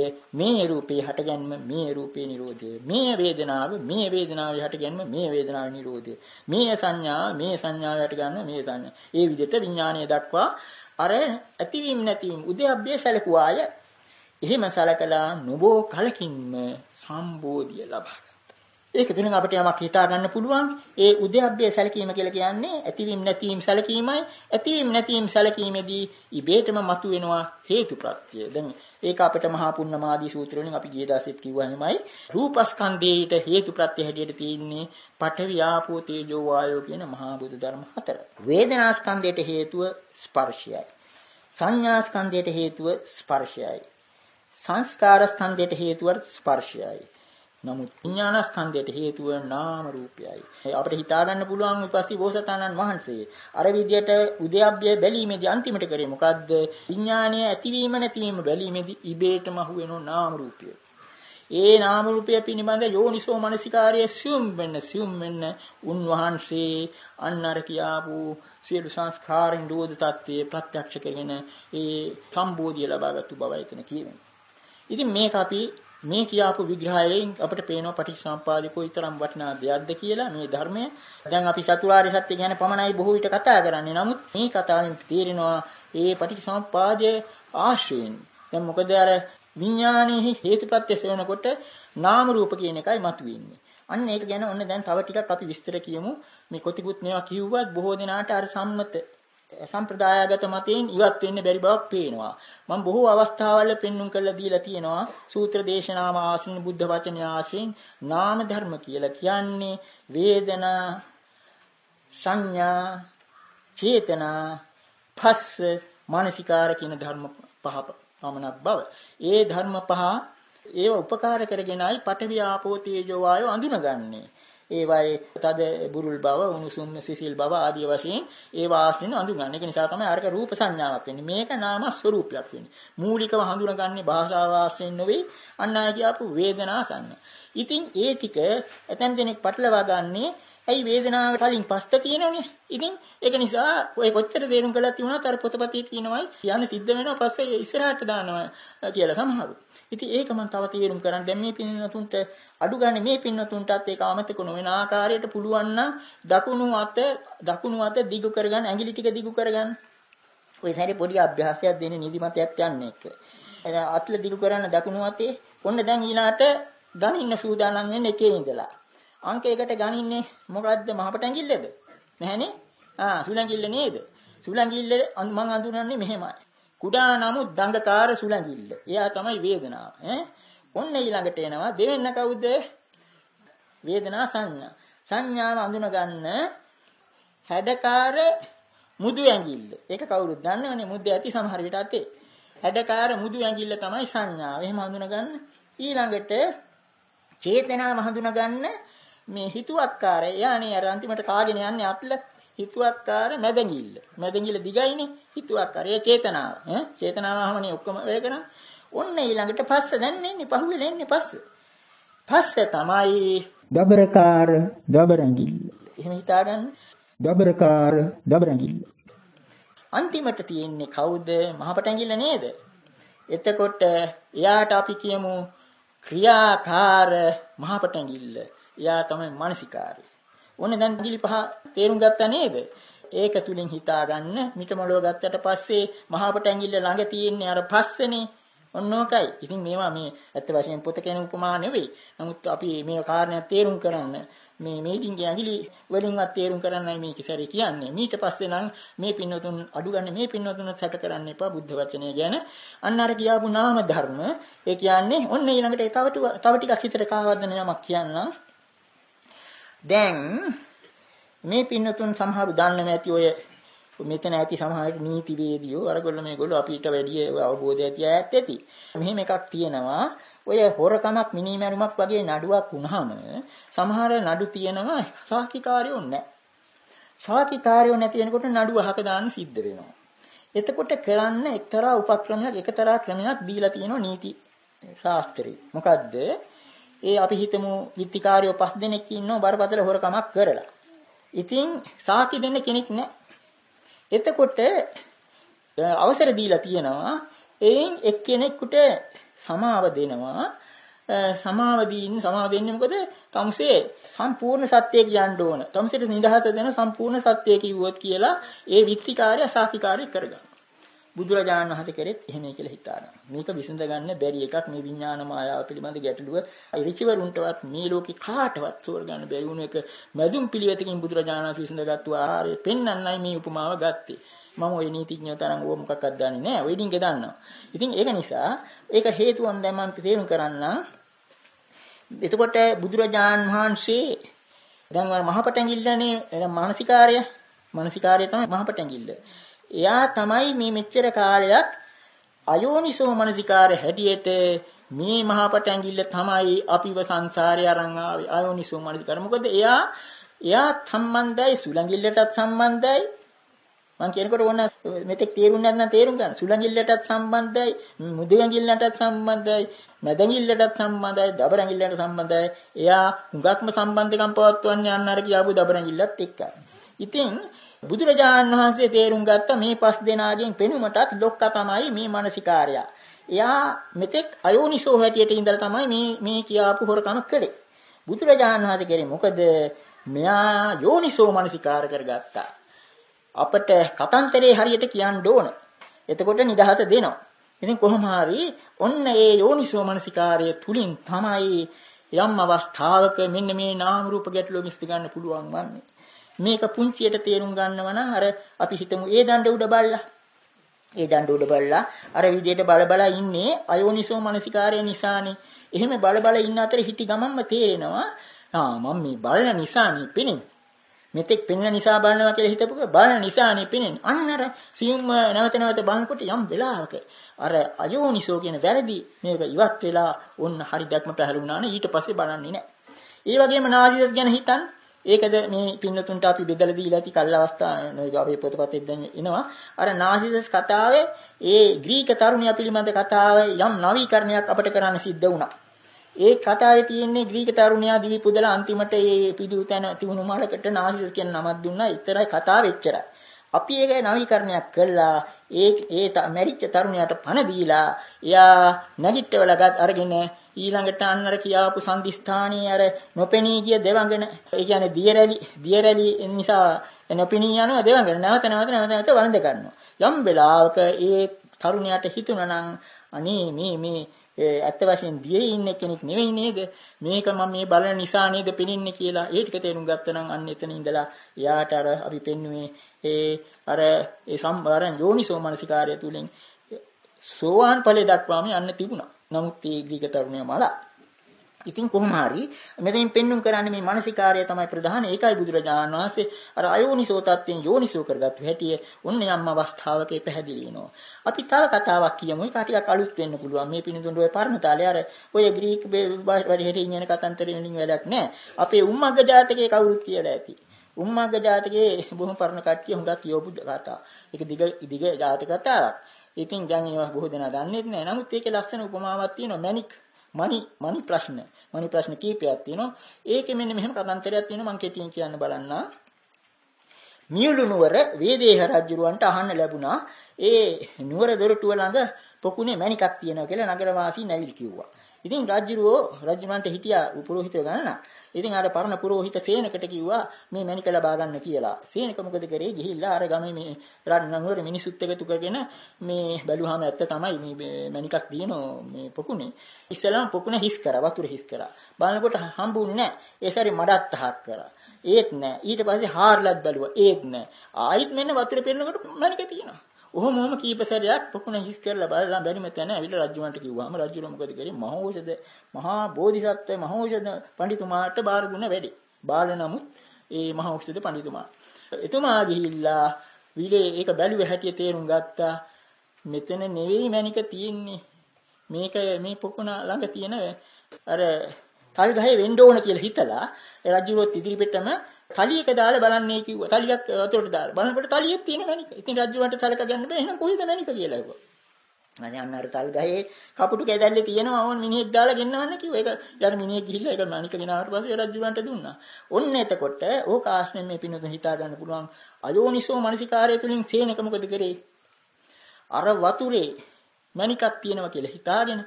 රූපේ හටගන්ම මේ රූපේ නිරෝධය මේ වේදනාවේ හටගන්ම මේ වේදනාවේ නිරෝධය මේ සංඥාවේ හටගන්ම මේ සංඥා ඒ විදිහට විඥානය දක්වා අර ඇතිවීම නැතිවීම උද්‍යප්පය සැලකුවාය. එහෙම සැලකලා නොබෝ කලකින්ම සම්බෝධිය ලබා. ඒක තුලින් අපිට යමක් හිතා ගන්න පුළුවන්. ඒ උද්‍යප්පය සැලකීම කියලා කියන්නේ ඇතිවීම නැතිවීම සැලකීමයි. ඇතිවීම නැතිවීම සැලකීමේදී ඉබේටම මතුවෙනවා හේතුප්‍රත්‍ය. දැන් ඒක අපිට මහා පුන්නමාදී සූත්‍ර වලින් අපි ගිය දාසෙත් කිව්වමයි රූපස්කන්ධයේට හේතුප්‍රත්‍ය හැටියට තියෙන්නේ පඨවි ආපෝ තේජෝ වායෝ කියන මහා බුදු ධර්ම හතර. වේදනාස්කන්ධයට හේතුව ස්පර්ශයයි. සංඥාස්කන්ධයට හේතුව ස්පර්ශයයි. සංස්කාර ස්කන්ධයට හේතුව ස්පර්ශයයි. නමුත් විඥානස්කන්ධයට හේතුව නාම රූපයයි. අපිට හිතා ගන්න පුළුවන් විපස්සී බෝසතාණන් වහන්සේ අර විදියට උද්‍යප්පය බැලීමේදී අන්තිමට කරේ මොකද්ද? විඥානයේ ඇතිවීම නැතිවීම බැලීමේදී ඉබේටම අහුවෙන නාම රූපය. ඒ නාම රූපය පිළිබඳ යෝනිසෝ මනසිකාර්යය සියුම් වෙන්න උන්වහන්සේ අන්නර කියාපු සියලු සංස්කාරින් දෝධ tattve ප්‍රත්‍යක්ෂ කරගෙන ඒ සම්බෝධිය ලබාගත්තු බවයි එතන කියවෙන්නේ. ඉතින් මේක අපි මේ කියාපු විග්‍රහයෙන් අපිට පේනවා පටිච්චසමුප්පාදේ කොයිතරම් වටිනා දෙයක්ද කියලා මේ ධර්මය. දැන් අපි චතුරාර්ය සත්‍ය ගැන පමණයි බොහෝ විට කතා කරන්නේ. නමුත් මේ කතාවෙන් තේරෙනවා ඒ පටිච්චසමුප්පාදයේ ආශ්‍රයෙන්. දැන් මොකද අර විඥානයේ හේතුප්‍රත්‍ය සෙවනකොට නාම රූප කියන එකයි මතුවෙන්නේ. අන්න ඒක ගැන ඔන්න දැන් තව ටිකක් අපි විස්තර කියමු. මේ කොතිකුත් මේවා කිව්වත් බොහෝ දෙනාට අර සම්මත සම්ප්‍රදායගත මතයෙන් ඉවත් වෙන්න බැරි බවක් පේනවා. මම බොහෝ අවස්ථාවල පෙන්눔 කරලා දීලා තියෙනවා. සූත්‍ර දේශනාම ආශ්‍රින් බුද්ධ වචනය ආශ්‍රින් නාම ධර්ම කියලා කියන්නේ වේදනා සංඥා චේතනා, පස්ස, මානසිකාර කියන ධර්ම පහ පමණක් බව. ඒ ධර්ම පහ ඒව උපකාර කරගෙනයි පඨවි ආපෝ තේජෝ වායෝ අඳුනගන්නේ. ඒවයි තද බුරුල් බව, උණුසුම් සිසිල් බව ආදී වශයෙන් ඒ වාස්නින අඳුනගන්නේ. ඒක නිසා තමයි අරක රූප සංඥාවක් වෙන්නේ. මේක නාම ස්වરૂපයක් වෙන්නේ. මූලිකව හඳුනගන්නේ භාෂා වාස්යෙන් නෙවෙයි, අන්න ආය කියපු වේදනා සංඥා. ඉතින් ඒ ටික ඇතැම් දෙනෙක් පටලවා ගන්නේ ඇයි වේදනාව කලින් පස්ත තියෙනවනේ. ඉතින් ඒක නිසා ඔය කොච්චර දේරුම් කළත් තියුණාත් අර පොතපතේ කියනවායි කියන්නේ සිද්ධ වෙනවා පස්සේ ඉස්සරහට දානවා කියලා සමහරු. ඉතින් ඒක මම තව තේරුම් කරන් දැන් මේ පින්නතුන්ට අඩු ගන්න මේ පින්නතුන්ටත් ඒක අමතක නොවන ආකාරයට පුළුවන් නම් දකුණු අත දිගු කරගන්න, ඇඟිලි ටික දිගු කරගන්න. ඔය සැරේ පොඩි අභ්‍යාසයක් දෙන්නේ නිදිමතයක් යන්නේ එක්ක. අත්ල දිගු කරන්න දකුණු අතේ. ඔන්න දැන් ඊළාට ගනින්න සූදානම් වෙන්නේ එකේ ඉඳලා. අංක 1ට ගනින්නේ මොකද්ද? මහපට ඇඟිල්ලද? නැහනේ. සුළඟිල්ල නේද? සුළඟිල්ල මම අඳුරන්නේ මෙහෙමයි. කුඩා නමුත් දණ්ඩකාර සුළඟිල්ල. එයා තමයි වේදනාව. ඔන්න ඊළඟට එනවා දෙවෙන්න කවුද? වේදනා සංඥා. සංඥාව අඳුන ගන්න හැඩකාර මුදු ඇඟිල්ල. ඒක කවුරුත් දන්නවනේ මුද්ද ඇති සමහර විට අතේ. හැඩකාර මුදු ඇඟිල්ල තමයි සංඥාව. එහෙම අඳුන ගන්න. ඊළඟට චේතනාව හඳුන ගන්න මේ හිතුවක්කාරය. යන්නේ අර අන්තිමට කාගෙන යන්නේ අත්ල හිතුවක්කාර මැදඟිල්ල. මැදඟිල්ල දිගයිනේ හිතුවක්කාරය චේතනාව. චේතනාවමනේ ඔක්කොම වැඩ කරන්නේ. ඔන්න ඊළඟට පස්ස දැන් එන්නේ පහුවෙලා එන්නේ පස්ස. පස්ස තමයි දබරකාර දබරඟිල්ල. එහෙම හිතාගන්න. දබරකාර දබරඟිල්ල. අන්තිමට තියෙන්නේ කවුද? මහපටැඟිල්ල නේද? එතකොට එයාට අපි කියමු ක්‍රියාකාර මහපටැඟිල්ල. එයා තමයි මානසිකාරය. ඕනේ දැන් ඇඟිලි පහ තේරුම් ගත්තා නේද? ඒක තුලින් හිතාගන්න මිටමලුව ගත්තට පස්සේ මහපටැඟිල්ල ළඟ තියෙන්නේ අර පස්සනේ. ඔන්නෝකයි. ඉතින් මේවා මේ ඇත්ත වශයෙන් පොත කියන උපමා නෙවෙයි. නමුත් අපි මේ කාරණයක් තේරුම් කරන්න මේ මේකින්ගේ ඇඟිලි වලින්වත් තේරුම් කරන්නයි මේක සැරේ කියන්නේ. ඊට පස්සේ නම් මේ පින්නතුන් අඩු ගන්න මේ පින්නතුන් සැක කරන්න එපා බුද්ධ වචනය ගැන. අන්න අර කියාපු නාම ධර්ම. ඒ කියන්නේ ඔන්න ඊළඟට තව ටිකක් හිතට කාවද්දන යමක් කියන්නම්. දැන් මේ පින්නතුන් සමහරු දන්නේ නැති ඔය මෙතන ඇති සමහර නීතිවේදියෝ අරගොල්ලෝ මේගොල්ලෝ අපිට වැඩි අවබෝධය ඇති අයත් ඇති. මෙහෙම එකක් තියෙනවා. ඔය හොරකමක් මිනිමැරුමක් වගේ නඩුවක් වුණාම සමහර නඩු තියෙනවා සාක්ෂිකාරයෝ නැහැ. සාක්ෂිකාරයෝ නැති වෙනකොට නඩුව අහක දාන්න සිද්ධ වෙනවා. එතකොට කරන්න එක්තරා උපක්‍රමයක් එක්තරා ක්‍රමයක් දීලා තියෙනවා නීති ශාස්ත්‍රයේ. මොකද්ද? ඒ අපි හිතමු විත්තිකාරයෝ 5 දෙනෙක් ඉන්නවා බරපතල හොරකමක් කරලා. ඉතින් සාක්ෂි දෙන්න කෙනෙක් නැහැ. එතකොට අවසර දීලා තියෙනවා එයින් එක්කෙනෙකුට සමාව දෙනවා. සමාව දෙන්නේ මොකද? තමුසේ සම්පූර්ණ සත්‍යය කියන්න ඕන. තමුසේට නිදහස දෙන සම්පූර්ණ සත්‍යය කිව්වොත් කියලා ඒ විත්තිකාරය සාක්ෂිකාරය කරගන්නවා. බුදුරජාණන් වහන්සේ කෙරෙත් එහෙමයි කියලා හිතානවා. මේක විසඳ ගන්න බැරි එකක් මේ විඥාන මායාව පිළිබඳ ගැටලුව. ඍචිවරුන්ටවත් මේ ලෝකේ කාටවත් තෝරගන්න බැරි වුණ එක මැදුම් පිළිවෙතකින් බුදුරජාණන් වහන්සේ විසඳගත්තු ආහාරය පෙන්වන්නයි මේ උපමාව ගත්තේ. මම ওই නීතිඥයෝ තරම් ඕක මොකක්වත් දන්නේ නැහැ. ඔය ඩිංගේ දන්නවා. ඉතින් ඒක නිසා ඒක හේතුවන් දැන් මම තේරුම් කරන්න. එතකොට බුදුරජාණන් වහන්සේ දැන් වර මහපටැඟිල්ලනේ එනම් මානසිකාරය තමයි මහපටැඟිල්ල. එයා තමයි මේ මෙච්චර කාලයක් අයෝනිසෝ මනසිකාර හැටියට මේ මහපටැඟිල්ල තමයි අපිව සංසාරේ අරන් ආවේ අයෝනිසෝ මනසිකාර. මොකද එයා සම්බන්ධයි සුළඟිල්ලටත් සම්බන්ධයි. මම කියනකොට ඕන මෙතෙක් තේරුම් නැත්නම් තේරුම් ගන්න. සුළඟිල්ලටත් සම්බන්ධයි, මුදුඇඟිල්ලටත් සම්බන්ධයි, මැදැඟිල්ලටත් සම්බන්ධයි, දබරැඟිල්ලට සම්බන්ධයි. එයා හුඟක්ම සම්බන්ධකම් පවත්වන්නේ අන්න අර කියාපු දබරැඟිල්ලත් එක්කයි. ඉතින් බුදුරජාණන් වහන්සේ තේරුම් ගත්ත මේ 5 දෙනාගෙන් පෙනුමටත් ලොක්ක තමයි මේ මානසිකාරය. එයා මෙතෙක් අයෝනිසෝ හැටියට ඉඳලා තමයි මේ කියාපු හොරකම කළේ. බුදුරජාණන් වහන්සේ කියන්නේ මොකද? මෙයා යෝනිසෝ මානසිකාර කරගත්තා. අපට කතන්තරේ හරියට කියන්න ඕන. එතකොට නිදහස දෙනවා. ඉතින් කොහොම හරි ඔන්න ඒ යෝනිසෝ මානසිකාරය තුලින් තමයි යම් අවස්ථාවක මෙන්න මේ නාම රූප ගැටලුව විසඳ ගන්න පුළුවන් වන්නේ. මේක පුංචියට තේරුම් ගන්නව නම් අර අපි හිතමු ඒ දණ්ඩ උඩ බල්ලා අර විදියට බල ඉන්නේ අයෝනිසෝ මනසිකාරය නිසානේ. එහෙම බල ඉන්න අතර හිටි ගමන්ම තේරෙනවා මම මේ බලන නිසා මේ පෙනෙන්නේ. මෙතෙක් පෙනෙන නිසා බලනවා කියලා හිතපුව බලන නිසානේ පෙනෙන්නේ. අන්න අර සියුම්ම නැවත නැවත බලනකොට යම් වෙලාවක අර අයෝනිසෝ කියන වැරදි මේක ඉවත් වෙලා ඔන්න හරි දැක්ම පැහැළුණා නේ ඊට පස්සේ බලන්නේ නැහැ. ඒ වගේම නාසිකස් ගැන හිතන්න. ඒකද මේ පින්නතුන්ට අපි බෙදලා දීලා ඇති කල් අවස්ථා නෝයි අපේ පොතපතේ දැන් එනවා. අර නාසිකස් කතාවේ ඒ ග්‍රීක තරුණිය පිළිබඳ කතාවේ යම් නවීකරණයක් අපිට කරන්න සිද්ධ වුණා. ඒ කතාවේ තියෙන්නේ ග්‍රීක තරුණියා දිවි පුදලා අන්තිමට ඒ පිදු තැන තිබුණු මලකට නාසිකස් කියන නමක් දුන්නා. ඉතරයි කතාව එච්චරයි. අපි ඒක නවීකරණයක් කළා. ඒ මැරිච්ච තරුණයාට පණ දීලා එයා නැගිටවලා අරගෙන ඊළඟට අන්නර කියාපු සංදිස්ථානයේ අර නොපෙනී ගිය දෙවඟන ඒ කියන්නේ දියරැලි නිසා නොපෙනී යනවා දෙවඟන නැවත වළඳ ගන්නවා. යම් වෙලාවක ඒ තරුණයාට හිතුණා නම් අනේ මේ ඇත්ත වශයෙන් දියේ ඉන්න කෙනෙක් නෙවෙයි නේද? මේක මම මේ බලන නිසා නේද පෙනින්නේ කියලා ඒ ටික තේරුම් ගත්තා නම් අන්න එතන ඉඳලා එයාට අර අපි පෙන්නුවේ ඒ සම්බාරණ යෝනිසෝ මනසිකාරය තුලින් සෝවාන් ඵලයේ දක්වාම යන්න තිබුණා. නමුත් මේ ග්‍රීක තරුණයා මලා. ඉතින් කොහොම හරි මෙතනින් පෙන්눔 කරන්නේ මේ මානසිකාර්යය තමයි ප්‍රධාන. ඒකයි බුදුරජාණන් වහන්සේ අර අයෝනිසෝ තත්ත්වයෙන් යෝනිසෝ කරගත්තු හැටි ඔන්න යම් අවස්ථාවක පැහැදිලි වෙනවා. අපි තව කතාවක් කියමු. ඒක ටිකක් අලුත් වෙන්න පුළුවන්. මේ පිණිතුන් ඔය පරණ තාලේ අර ඔය ග්‍රීක වැඩි ඉන්න කතන්තරේ වලින් වැඩක් නැහැ. අපේ උම්මග්ග ජාතකයේ කවුරුත් කියලා ඇති. උම්මග්ග ජාතකයේ බොහොම පරණ කට්ටිය හුඟක් කියවපු කතාව. ඒක දිග ජාතක කතාවක්. ඉතින් දැන් ඒවා බොහෝ දෙනා දන්නේ නැහැ. නමුත් ඒකේ ලස්සන උපමාවක් තියෙනවා. මණි ප්‍රශ්න කීපයක් තියෙනවා. ඒකෙ මෙන්න මෙහෙම කතන්තරයක් තියෙනවා. මම කෙටියෙන් කියන්න බලන්න. මියුළු නුවර වේදේහ රජුරවන්ට අහන්න ලැබුණා. ඒ නුවර දොරටුව ළඟ පොකුණේ මණිකක් තියෙනවා කියලා නගරවාසීන් ඇවිල්ලා කිව්වා. ඉතින් රජුරවන්ට හිටියා පුරෝහිතව ගණන. ඉතින් අර පරණ පුරෝහිත සේනකට කිව්වා මේ මණික ලබා ගන්න කියලා. සේනක මොකද කරේ? ගිහිල්ලා අර ගමේ මේ නුවර මිනිසුත් එකතු කරගෙන මේ බැලුවාම ඇත්ත තමයි මේ මණිකක් දිනනවා මේ පොකුණේ. ඉස්සෙල්ලාම පොකුණ හිස් කරා, වතුර හිස් කරා. බලනකොට හම්බුන්නේ නැහැ. ඒ සැරේ මඩත් අහක් කරා. ඒත් නැහැ. ඊට පස්සේ හාරලත් බැලුවා. ඒත් නැහැ. ආයිත් මෙන්න වතුර පෙරනකොට මණික තියෙනවා. ඔහොම කීප සැරයක් පොකුණ හිස් කරලා බලලා බැරිම තැන ඇවිල්ලා රජුන්ට කිව්වාම රජුර මොකද කරේ? මහෞෂධ මහා බෝධිසත්ව මහෞෂධ පඬිතුමාට බාර දුන්න වැඩි. බාල නමුත් ඒ මහෞෂධ පඬිතුමා. එතුමා ගිහිල්ලා විලේ ඒක බැලුවේ හැටි තේරුම් ගත්තා. මෙතන නෙවෙයි මණික තියෙන්නේ. මේක මේ පොකුණ ළඟ තියෙන අර තල් ගහේ වෙන්න ඕන කියලා හිතලා රජුරොත් ඉදිරිපෙටම තලියක දාලා බලන්නේ කිව්වා. තලියක් වතුරට දාලා බලනකොට තලියෙත් තියෙන මණික. ඉතින් රජුන්ට සලක ගන්න බෑ. එහෙනම් කොහෙද මණික කියලා ඇහුවා. අනේ අන්න අර තල් ගහේ කපුටු කැදැල්ලේ තියෙනවා. ඕන් මිනිහෙක් දාලා ගෙන්නවන්න කිව්වා. ඒක යාර මිනිහෙක් ගිහිල්ලා ඒක මණික ගෙනාවට පස්සේ රජුන්ට දුන්නා. ඔන්න එතකොට ඕක ආශ්‍රයෙන් මේ පින්නතුන් හිතා ගන්න පුළුවන්. අයෝනිසෝ මනසිකාරය තුලින් සේනක මොකද කරේ? අර වතුරේ මණිකක් තියෙනවා කියලා හිතාගෙන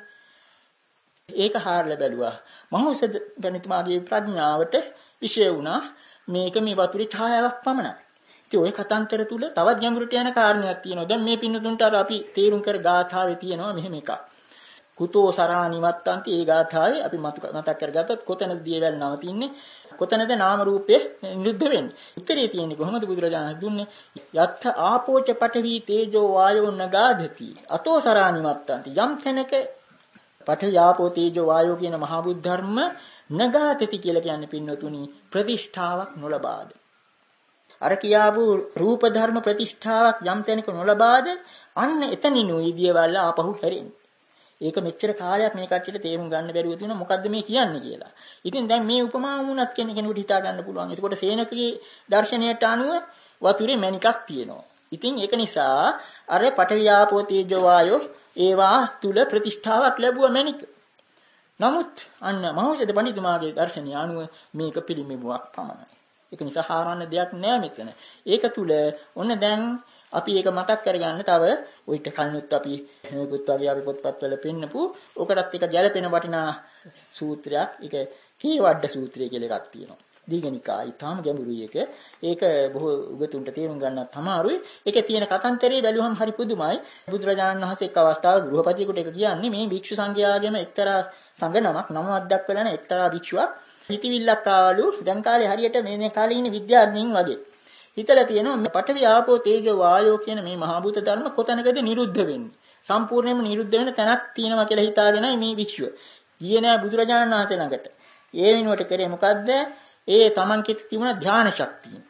ඒක හාරලා බැලුවා. මහෞෂධ ගණිතමාගේ ප්‍රඥාවට විශේෂ වුණා. මේක මේ වතුරේ ඡායාවක් පමණයි. ඉතින් ওই කතාන්තර තුල තවත් ගැඹුරට යන කාරණයක් තියෙනවා. දැන් මේ පින්නතුන්ට අර අපි තේරුම් කර ගාථාවේ තියෙනවා මෙහෙම එකක්. කුතෝ සරාණි වත්තන්ති ඒ ගාථාවේ අපි මතක් කරගත්තොත් කොතනද දියවැල් නවතින්නේ? කොතනද නාම රූපේ නිරුද්ධ වෙන්නේ? උත්තරේ තියෙන්නේ කොහොමද බුදුරජාණන් දුන්නේ? යත්ථ ආපෝච පඨවි තේජෝ වායෝ නගාධති. අතෝ සරාණි වත්තන්ති. යම් තැනක පඨවි ආපෝ තේජෝ වායෝ කියන මහා බුද්ධ ධර්ම නගාතති කියලා කියන්නේ පින්නතුනි ප්‍රතිෂ්ඨාවක් නොලබාද. අර කියාපු රූප ධර්ම ප්‍රතිෂ්ඨාවක් යම් තැනක නොලබාද අන්න එතනිනුයි දියවැල්ල ආපහු හැරෙන්නේ. ඒක මෙච්චර කාලයක් මේ කට්ටියට තේරුම් ගන්න බැරුව තියෙනවා මොකද්ද මේ කියන්නේ කියලා. ඉතින් දැන් මේ උපමාව වුණත් කෙනෙකුට හිතා ගන්න පුළුවන්. එතකොට සේනකගේ දර්ශනයට අනුව වතුරේ මණිකක් තියෙනවා. ඉතින් ඒක නිසා අර පඨවි ආපෝ තේජෝ වායෝ ඒවා තුල ප්‍රතිෂ්ඨාවක් ලැබුවා මණික. නමුත් අන්න මහෞෂධ පඬිතුමාගේ දර්ශනය අනුව මේක පිළිමෙමුවක් පමණයි. ඒක නිසා හාරන්න දෙයක් නෑ මෙතන. ඒක තුල ඔන්න දැන් අපි ඒක මතක් කරගන්න තව ඔයිට කලිනුත් අපි මේකුත් වගේ අපි පොත්පත්වල පෙන්නපු ඔකටත් එක ගැළපෙන වටිනා සූත්‍රයක්. ඒක කීවඩ සූත්‍රය කියලා එකක් තියෙනවා. දීඝනිකායි තාම ගැඹුරුයි එක. ඒක බොහෝ උගතුන්ට තේරුම් ගන්නත් අමාරුයි. ඒකේ තියෙන කතන්තරේ බැලුවම හරි පුදුමයි. බුදුරජාණන් වහන්සේ එක් අවස්ථාවක ගෘහපතියෙකුට ඒක කියන්නේ මේ භික්ෂු සංඝයාගේම එක්තරා සංගනමක් නමක් දක්වලා නැ එක්තරා භික්ෂුවක් හිතවිල්ලක් ආවලු. දැන් කාලේ හරියට මේ කාලේ ඉන්න විද්‍යාඥයින් වගේ. හිතලා තියෙනවා මේ පඨවි ආපෝ තේජෝ වායෝ කියන මේ මහා භූත ධර්ම කොතැනකද නිරුද්ධ වෙන්නේ? සම්පූර්ණයෙන්ම නිරුද්ධ වෙන තැනක් තියෙනවා කියලා හිතාගෙනයි මේ භික්ෂුව. ගියේ නෑ බුදුරජාණන් වහන්සේ ළඟට. ඒ වෙනුවට කරේ මොකද්ද? ඒ තමන් කිත් තිබුණ ධානා ශක්තිය.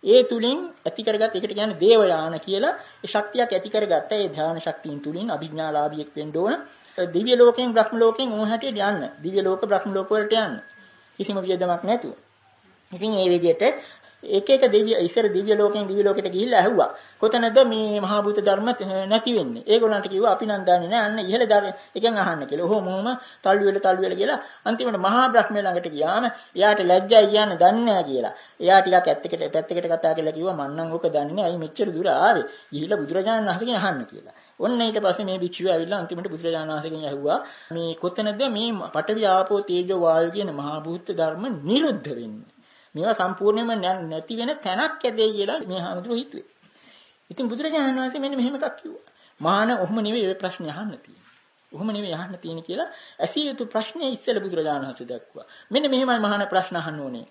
ඒ තුලින් ඇති කරගත් එකට කියන්නේ දේව යාන කියලා ඒ ශක්තියක් ඇති කරගත්ත ඒ ධ්‍යාන ශක්තියින් තුලින් අභිඥාලාභියෙක් වෙන්න ඕන. දිව්‍ය ලෝකයෙන් බ්‍රහ්ම ලෝකයෙන් ඕන හැටියට යන්න. දිව්‍ය ලෝක බ්‍රහ්ම ලෝක වලට යන්න. කිසිම වියදමක් නැතුව. ඉතින් මේ විදිහට එක එක ඉස්සර දිව්‍ය ලෝකයෙන් දිව්‍ය ලෝකෙට ගිහිල්ලා ඇහුවා. කොතනද මේ මහා භූත ධර්ම නැති වෙන්නේ? ඒගොල්ලන්ට කිව්වා අපි නම් දන්නේ නැහැ. අන්න ඉහළ එකෙන් අහන්න කියලා. ඔහොම තල්ලු වෙලා කියලා අන්තිමට මහා බ්‍රහ්මයා ළඟට ගියාම එයාට ලැජ්ජයි කියන්නේ දන්නේ නැහැ කියලා. එයා ටිකක් පැත්තකට කතා කරලා කිව්වා මං නම් ඕක දන්නේ නැහැ. අයි මෙච්චර දුර ආවේ. ගිහිල්ලා බුදුරජාණන් වහන්සේගෙන් අහන්න කියලා. ඔන්න ඊට පස්සේ මේ භික්ෂුව ඇවිල්ලා අන්තිමට බුදුරජාණන් වහන්සේගෙන් ඇහුවා මේ කොතනද මේ පඨවි ආපෝ තේජෝ වායු කියන මහා භූත ධර්ම නිරුද්ධ වෙන්නේ? මේවා සම්පූර්ණයෙන්ම නැති වෙන තැනක් ඇදේ කියලා මේ හාමුදුරුවෝ හිතුවේ. ඉතින් බුදුරජාණන් වහන්සේ මෙන්න මෙහෙම එකක් කිව්වා. මහාන ඔහොම නෙවෙයි ඔය ප්‍රශ්නේ අහන්න තියෙන්නේ. ඔහොම නෙවෙයි අහන්න තියෙන්නේ කියලා ඇසිය යුතු ප්‍රශ්නේ ඉස්සෙල්ලා බුදුරජාණන් වහන්සේ දක්වුවා. මෙන්න මෙහෙමයි මහාන ප්‍රශ්න අහන්න ඕනේ.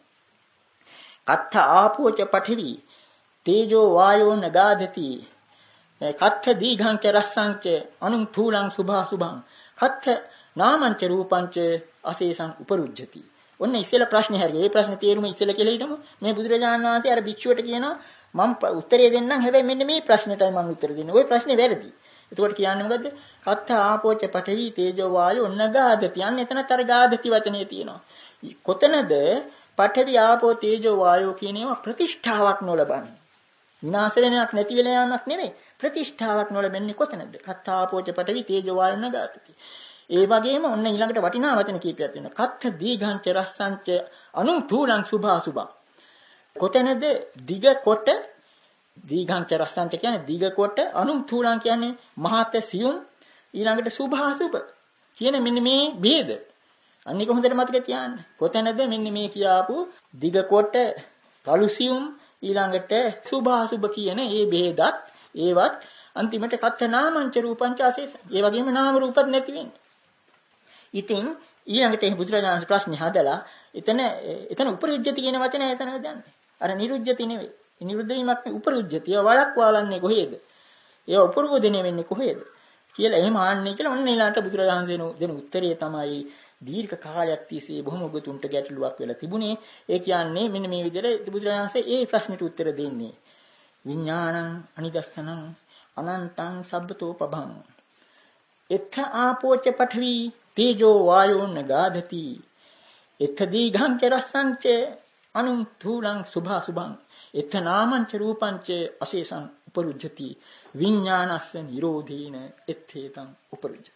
කත්ථ ආපෝච පඨවි තේජෝ වායෝ නගාදති කත්ථ දීඝං ච රස්සං ච අනුං තූලං සුභා සුභං කත්ථ නාමං ච රූපං ච අසේසං උපරුජ්ජති. ඔන්න ඉස්සෙල්ලා ප්‍රශ්නේ හරිය. ඒ ප්‍රශ්නේ තේරුම ඉස්සෙල්ලා කියලා හිටමු. මේ බුදුරජාණන් වහන්සේ අර භික්ෂුවට කියනවා මම උත්තරේ දෙන්නම්. හැබැයි මෙන්න මේ ප්‍රශ්නෙටයි මම උත්තර දෙන්නේ. ওই ප්‍රශ්නේ වැරදි. එතකොට කියන්නේ මොකද්ද? කත්ත ආපෝච පඨවි තේජෝ වායෝ නගාදති. අන්න එතනත් අර ගාදති වචනේ තියෙනවා. කොතනද පඨවි ආපෝ තේජෝ වායෝ කියන ඒවා ප්‍රතිෂ්ඨාවක් නොලබන්නේ. විනාශ වෙනයක් නැති වෙලා යamak නෙමෙයි. ප්‍රතිෂ්ඨාවක් නොලබන්නේ කොතනද? කත්ත ආපෝච පඨවි තේජෝ වායෝ නගාදති. ඒ වගේම ඔන්න ඊළඟට වටිනා වචන කීපයක් තියෙනවා. කත්ථ දීඝංච රස්සංච අනුං තූලං සුභා සුභං. කොතැනද දිග කොට දීඝංච රස්සංච කියන්නේ දිග කොට අනුං තූලං කියන්නේ මහත් සියුම් ඊළඟට සුභා සුභ කියන මෙන්න මේ ભેද. අනික හොඳට මතක තියාගන්න. කොතැනද මෙන්න මේ කියාපු දිග කොට රළු සියුම් ඊළඟට සුභා සුභ කියන මේ ભેදත් ඒවත් අන්තිමට කත්ථ නාමංච රූපංච ආසේස. ඒ වගේම නාම රූපත් නැති වෙන්නේ. ඉතින් ඊළඟට මේ බුදුරජාණන් ප්‍රශ්නේ හදලා එතන උපරිජ්ජති කියන වචනේ එතන දාන්නේ. අර නිරුජ්ජති නෙවෙයි. නිරුද්ධ වීමක් නෙවෙයි උපරිජ්ජති. ඒ වළක්වාලන්නේ කොහේද? ඒ උපරෝධණය වෙන්නේ කොහේද? කියලා එහෙම ආන්නේ කියලා ඔන්න ඊළඟට බුදුරජාණන් දෙන උත්තරය තමයි දීර්ඝ කාලයක් තිස්සේ බොහොම ඔබතුන්ට ගැටලුවක් වෙලා තිබුණේ. ඒ කියන්නේ මෙන්න මේ විදිහට බුදුරජාණන්සේ ඒ ප්‍රශ්නෙට උත්තර දෙන්නේ. විඥානං අනිදස්සනං අනන්තං සබ්බතෝ පබං. එත්ථ ආපෝච පඨවි තේජෝ වායෝ නගාදති එත්ථ දීඝං ච රස්සං ච අනුං තූලං සුභා සුභං එත්ථ නාමං ච රූපං ච අශේෂං උපරුජ්ජති විඥානස්ස නිරෝධේන එත්තේතං උපරුජ්ජති.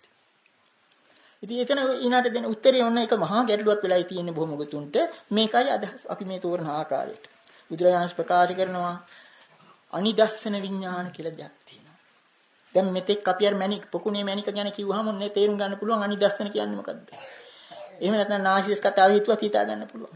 ඉතින් එතන ඊනාට දෙන උත්තරේ ඔන්න එක මහා ගැටලුවක් වෙලායි තියෙන්නේ බොහොම උගතුන්ට. මේකයි අදහස් අපි මේ තෝරන ආකාරයට. බුදුරජාණන් ප්‍රකාශ කරනවා අනිදස්සන විඥාන කියලා දෙයක් තියෙනවා. දැන් මෙතෙක් අපි අර මණික පොකුණේ මණික ගැන කිව්වහම ඔන්නේ තේරුම් ගන්න පුළුවන් අනිදස්සන කියන්නේ මොකද්ද? එහෙම නැත්නම් නාසිස් කතාව හිතුවත් හිතා ගන්න පුළුවන්.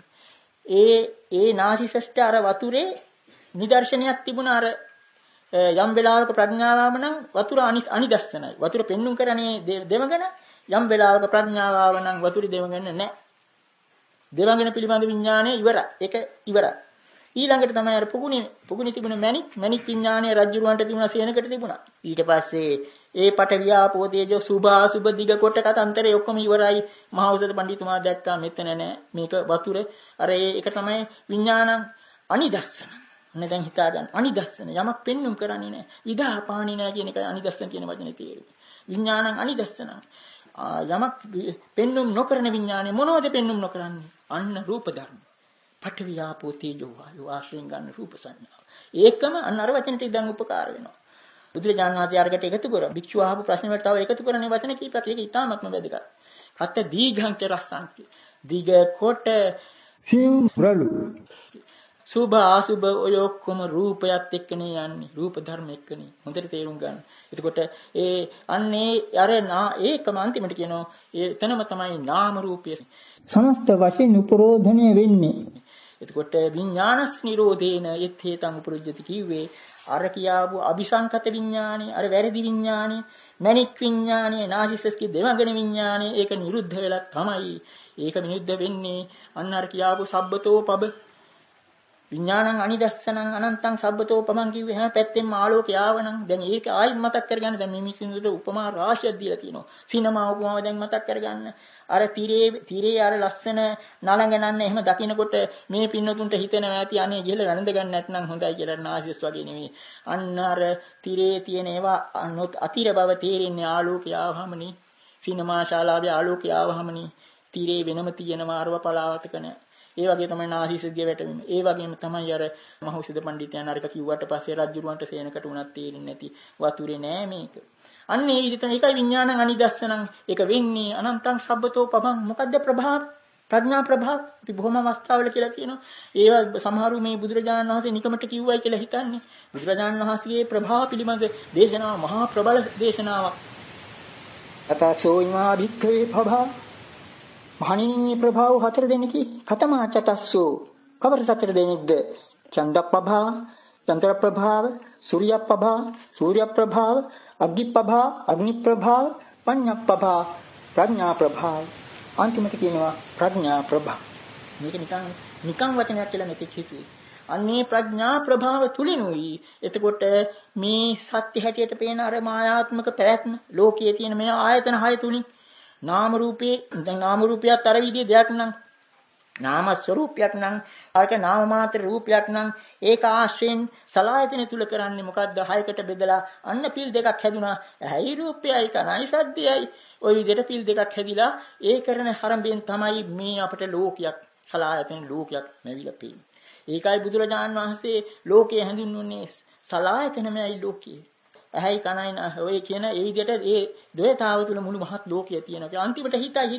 ඒ නාසිසස්ට අර වතුරේ නිදර්ශනයක් තිබුණා අර යම් වෙලාවක ප්‍රඥාවම නම් වතුර අනිදස්සනයි. වතුර පෙන්눔 කරන්නේ දෙවඟන යම් වෙලාවක ප්‍රඥාවම නම් වතුර දෙවඟන නැහැ. දෙවඟන පිළිබඳ විඥානය ඉවරයි. ඒක ඉවරයි. ඊළඟට තමයි අර පුගුණි තිබුණ මණික් විඥානය රජ්ජුරුවන්ට තිබුණා සේනකට තිබුණා. ඊට පස්සේ ඒ පටවියාපෝ තේජෝ සුභා සුභ දිග කොට කතන්තරේ ඔක්කොම ඉවරයි. මහෞෂධ පඬිතුමා දැක්කා මෙතන නෑ මේක වතුර. අර ඒක තමයි විඥානං අනිදස්සන. ඔන්න දැන් හිතා ගන්න. අනිදස්සන යමක් පෙන්눔 කරන්නේ නෑ. විදාපාණි නෑ කියන එකයි අනිදස්සන කියන වචනේ තේරුම. විඥානං අනිදස්සන. යමක් පෙන්눔 නොකරන විඥානය මොනවද පෙන්눔 නොකරන්නේ? අන්න රූප ධර්ම. පඨවි ආපෝ තේජෝ වායෝ ආශ්‍රයෙන් ගන්න රූප සංඥාව. ඒකම අන්න අර වචනට ඉඳන් උපකාර වෙනවා. බුදුරජාණන් වහන්සේ අරකට එකතු කරා. භික්ෂුව අහපු ප්‍රශ්න වලට තව එකතු කරන්නේ වචන කීපයක්. ඒක ඉතාමත්ම වැදගත්. කත දීඝං ච රස්සං. දීඝ කොට සිව් රළු. සුභ අසුභ ඔය ඔක්කොම රූපයත් එක්කනේ යන්නේ. රූප ධර්ම එක්කනේ. හොඳට තේරුම් ගන්න. එතකොට අන්නේ අර ඒකම අන්තිමට කියනවා එතනම තමයි නාම රූපය සමස්ත වශයෙන් උපරෝධණය වෙන්නේ. එතකොට විඥානස් නිරෝධේන යත්තේතං උපරුජ්ජති කිව්වේ අර කියාවු අபிසංකත විඥානේ අර වැරදි විඥානේ මණික් විඥානේ නාසිසස්කි දෙවඟන විඥානේ ඒක නිරුද්ධ වෙලා තමයි ඒක නිරුද්ධ වෙන්නේ අන්න අර කියාවු සබ්බතෝ පබ විඥානං අනිදස්සනං අනන්තං සබ්බතෝපමං කිව්වේ හැම පැත්තෙම ආලෝකය ආවනම් දැන් ඒක ආයෙත් මතක් කරගන්න. දැන් මේ මිනිස්සුන්ට උපමා රාශියක් දීලා තියෙනවා. සිනමා උපමාව දැන් මතක් කරගන්න. අර තිරේ අර ලස්සන නලඟනන්න එහෙම දකින්නකොට මේ පින්නතුන්ට හිතෙනවා ඇති අනේ ගිහලා වැළඳ ගන්න නැත්නම් හොඳයි කියලා. නාසිස් වගේ නෙවෙයි. අන්න අර තිරේ තියෙන ඒවා අතිර බව තේරෙන්නේ ආලෝකය ආවමනේ. සිනමා ශාලාවේ ආලෝකය ආවමනේ. තිරේ වෙනම තියෙනවා අරව පලාවතක නැහැ. ඒ වගේ තමයි නාසිසුද්ධිය වැටෙන්නේ. ඒ වගේම තමයි අර මහෞෂධ පඬිතුයන් අරක කිව්වට පස්සේ රජුරවන්ට සේනකට උනත් තේරෙන්නේ නැති වතුරේ නෑ මේක. අන්න ඒ විදිහට ඒකයි විඥානං අනිදස්සනං. ඒක වෙන්නේ අනන්තං සබ්බතෝ පබං. මොකද්ද ප්‍රභාව? ප්‍රඥා ප්‍රභාව. අපි බොහොම අවස්ථාවල කියලා කියනවා. ඒවා සමහරු මේ බුදුරජාණන් වහන්සේ නිකමට කිව්වයි කියලා හිතන්නේ. බුදුරජාණන් වහන්සේගේ ප්‍රභාව පිළිබඳ දේශනාව මහා ප්‍රබල දේශනාවක්. අතසෝයිමා භික්ඛවේ ප්‍රභාව මහණෙනි ප්‍රභාව හතර දෙනෙකි කතමා චතස්සෝ කවර සතර දෙනෙක්ද චන්ද ප්‍රභාව චන්ද්‍ර ප්‍රභාව සූර්ය ප්‍රභාව සූර්ය ප්‍රභාව අග්නි ප්‍රභාව අග්නි ප්‍රභාව පඤ්ඤ ප්‍රභාව ප්‍රඥා ප්‍රභාව අන්තිමට කියනවා ප්‍රඥා ප්‍රභාව මේක නිකන් වචනයක් කියලා මෙතෙක් හිතුවේ අන්නේ ප්‍රඥා ප්‍රභාව තුලිනුයි එතකොට මේ සත්‍ය හැටියට පේන අර මායාත්මක පැවැත්ම ලෝකයේ තියෙන මේ ආයතන 6 තුලින් නාම රූපේ දැන් නාම රූපයත් අර විදිහේ දෙයක් නම් නාම ස්වરૂපයක් නම් අරක නාම මාත්‍ර රූපයක් නම් ඒක ආශ්‍රයෙන් සලආයතන තුල කරන්නේ මොකද්ද 6කට බෙදලා අන්න පිල් දෙකක් හැදුනා ඇයි රූපයයි කනයි සද්දයයි ওই විදිහට පිල් දෙකක් හැදිලා ඒ කරන හරඹෙන් තමයි මේ අපිට ලෝකයක් සලආයතන ලෝකයක් ලැබිලා තියෙන්නේ ඒකයි බුදුරජාණන් වහන්සේ ලෝකයේ හැඳින්වන්නේ සලආයතනමයි ලෝකයේ ඇයි කනයි ඔය කියන ඒ විදිහට ඒ ද්වේතාව තුල මුළු මහත් ලෝකය තියෙනවා. අන්තිමට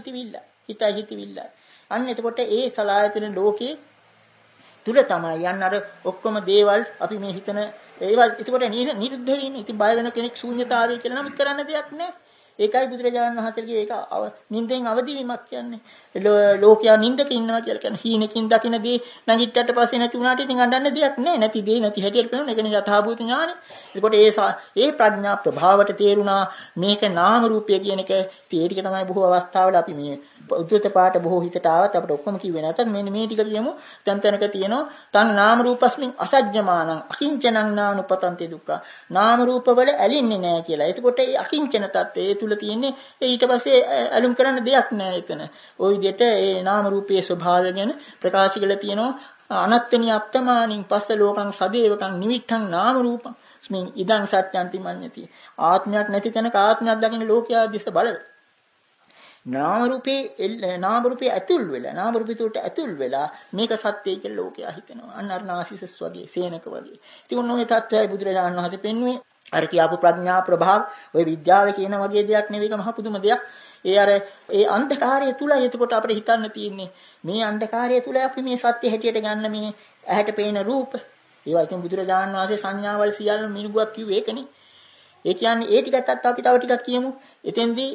හිතයි හිතවිල්ල. අන්න එතකොට ඒ සලායතන ලෝකේ තුල තමයි යන්න අර ඔක්කොම දේවල් අපි මේ හිතන ඒවා එතකොට නිරුද්ධ වෙන්නේ. ඉතින් බය වෙන කෙනෙක් ශූන්‍යතාවය කියලා නම් කරන්න දෙයක් නැහැ. ඒකයි බුදුරජාණන් වහන්සේගේ ඒක නිින්දෙන් අවදි වීමක් කියන්නේ. ලෝකයා නිින්දක ඉන්නවා කියලා කියන්නේ. හීනකින් දකින දේ නැගිට්ටට පස්සේ නැති වුණාට ඉතින් අඬන්න දෙයක් නැහැ. නැති දේ නැති හැටියට පේනවා. ඒක නේ යථාභූත ඥානෙ. එතකොට ඒ ප්‍රඥා ප්‍රභාවට තේරුණා මේක නාම රූපය කියන එක ටික තමයි බොහෝ අවස්ථාවල අපි මේ උද්දත පාට බොහෝ හිතට ආවත් අපිට ඔක්කොම කිව්වේ නැතත් මෙන්න මේ ටික කියමු. තැන් තැනක තියෙනවා තන් නාම රූපස්මින් අසජ්ජමානං අකිංචනං නානුපතන්ති දුක්ඛ. නාම රූප වල ඇලින්නේ නැහැ කියලා. එතකොට ඒ අකිංචන තත්ත්වයේ තුල තියෙන්නේ ඊට පස්සේ ඇලුම් කරන්න දෙයක් නැහැ එතන. ওই විදිහට ඒ නාම රූපයේ ස්වභාවය ගැන ප්‍රකාශ කළා තියෙනවා අනත්තනි අප්තමානින් පස්ස ලෝකං සදේවකං නිමිත්තං නාම රූපං ස්මින් ඉදං සත්‍යන්ති මඤ්ඤති. ආත්මයක් නැති තැනක ආත්මයක් දකින්න ලෝකයා දිස බලව. නාම රූපේ ඇතුල් වෙලා නාම රූපිතට ඇතුල් වෙලා මේක සත්‍යයි කියලා ලෝකයා හිතනවා. අන්න අර නාසිසස් වගේ සේනක වගේ. ඉතින් ඔය තත්ත්වයයි බුදුරජාණන් වහන්සේ පෙන්වුවේ. අර කියාපු ප්‍රඥා ප්‍රභාව ඔය විද්‍යාව කියන වගේ දෙයක් නෙවෙයි මහ පුදුම දෙයක්. ඒ අන්ධකාරය තුලයි එතකොට අපිට හිතන්න තියෙන්නේ. මේ අන්ධකාරය තුල අපි මේ සත්‍ය හැටියට ගන්න මේ ඇහැට පේන රූප. ඒවා ඉතින් බුදුරජාණන් වහන්සේ සංඥාවල් සියල්ල මිනුගුවක් කිව්වේ ඒකනේ. ඒ කියන්නේ ඒ ටිකත් අපි තව ටිකක් කියමු. එතෙන්දී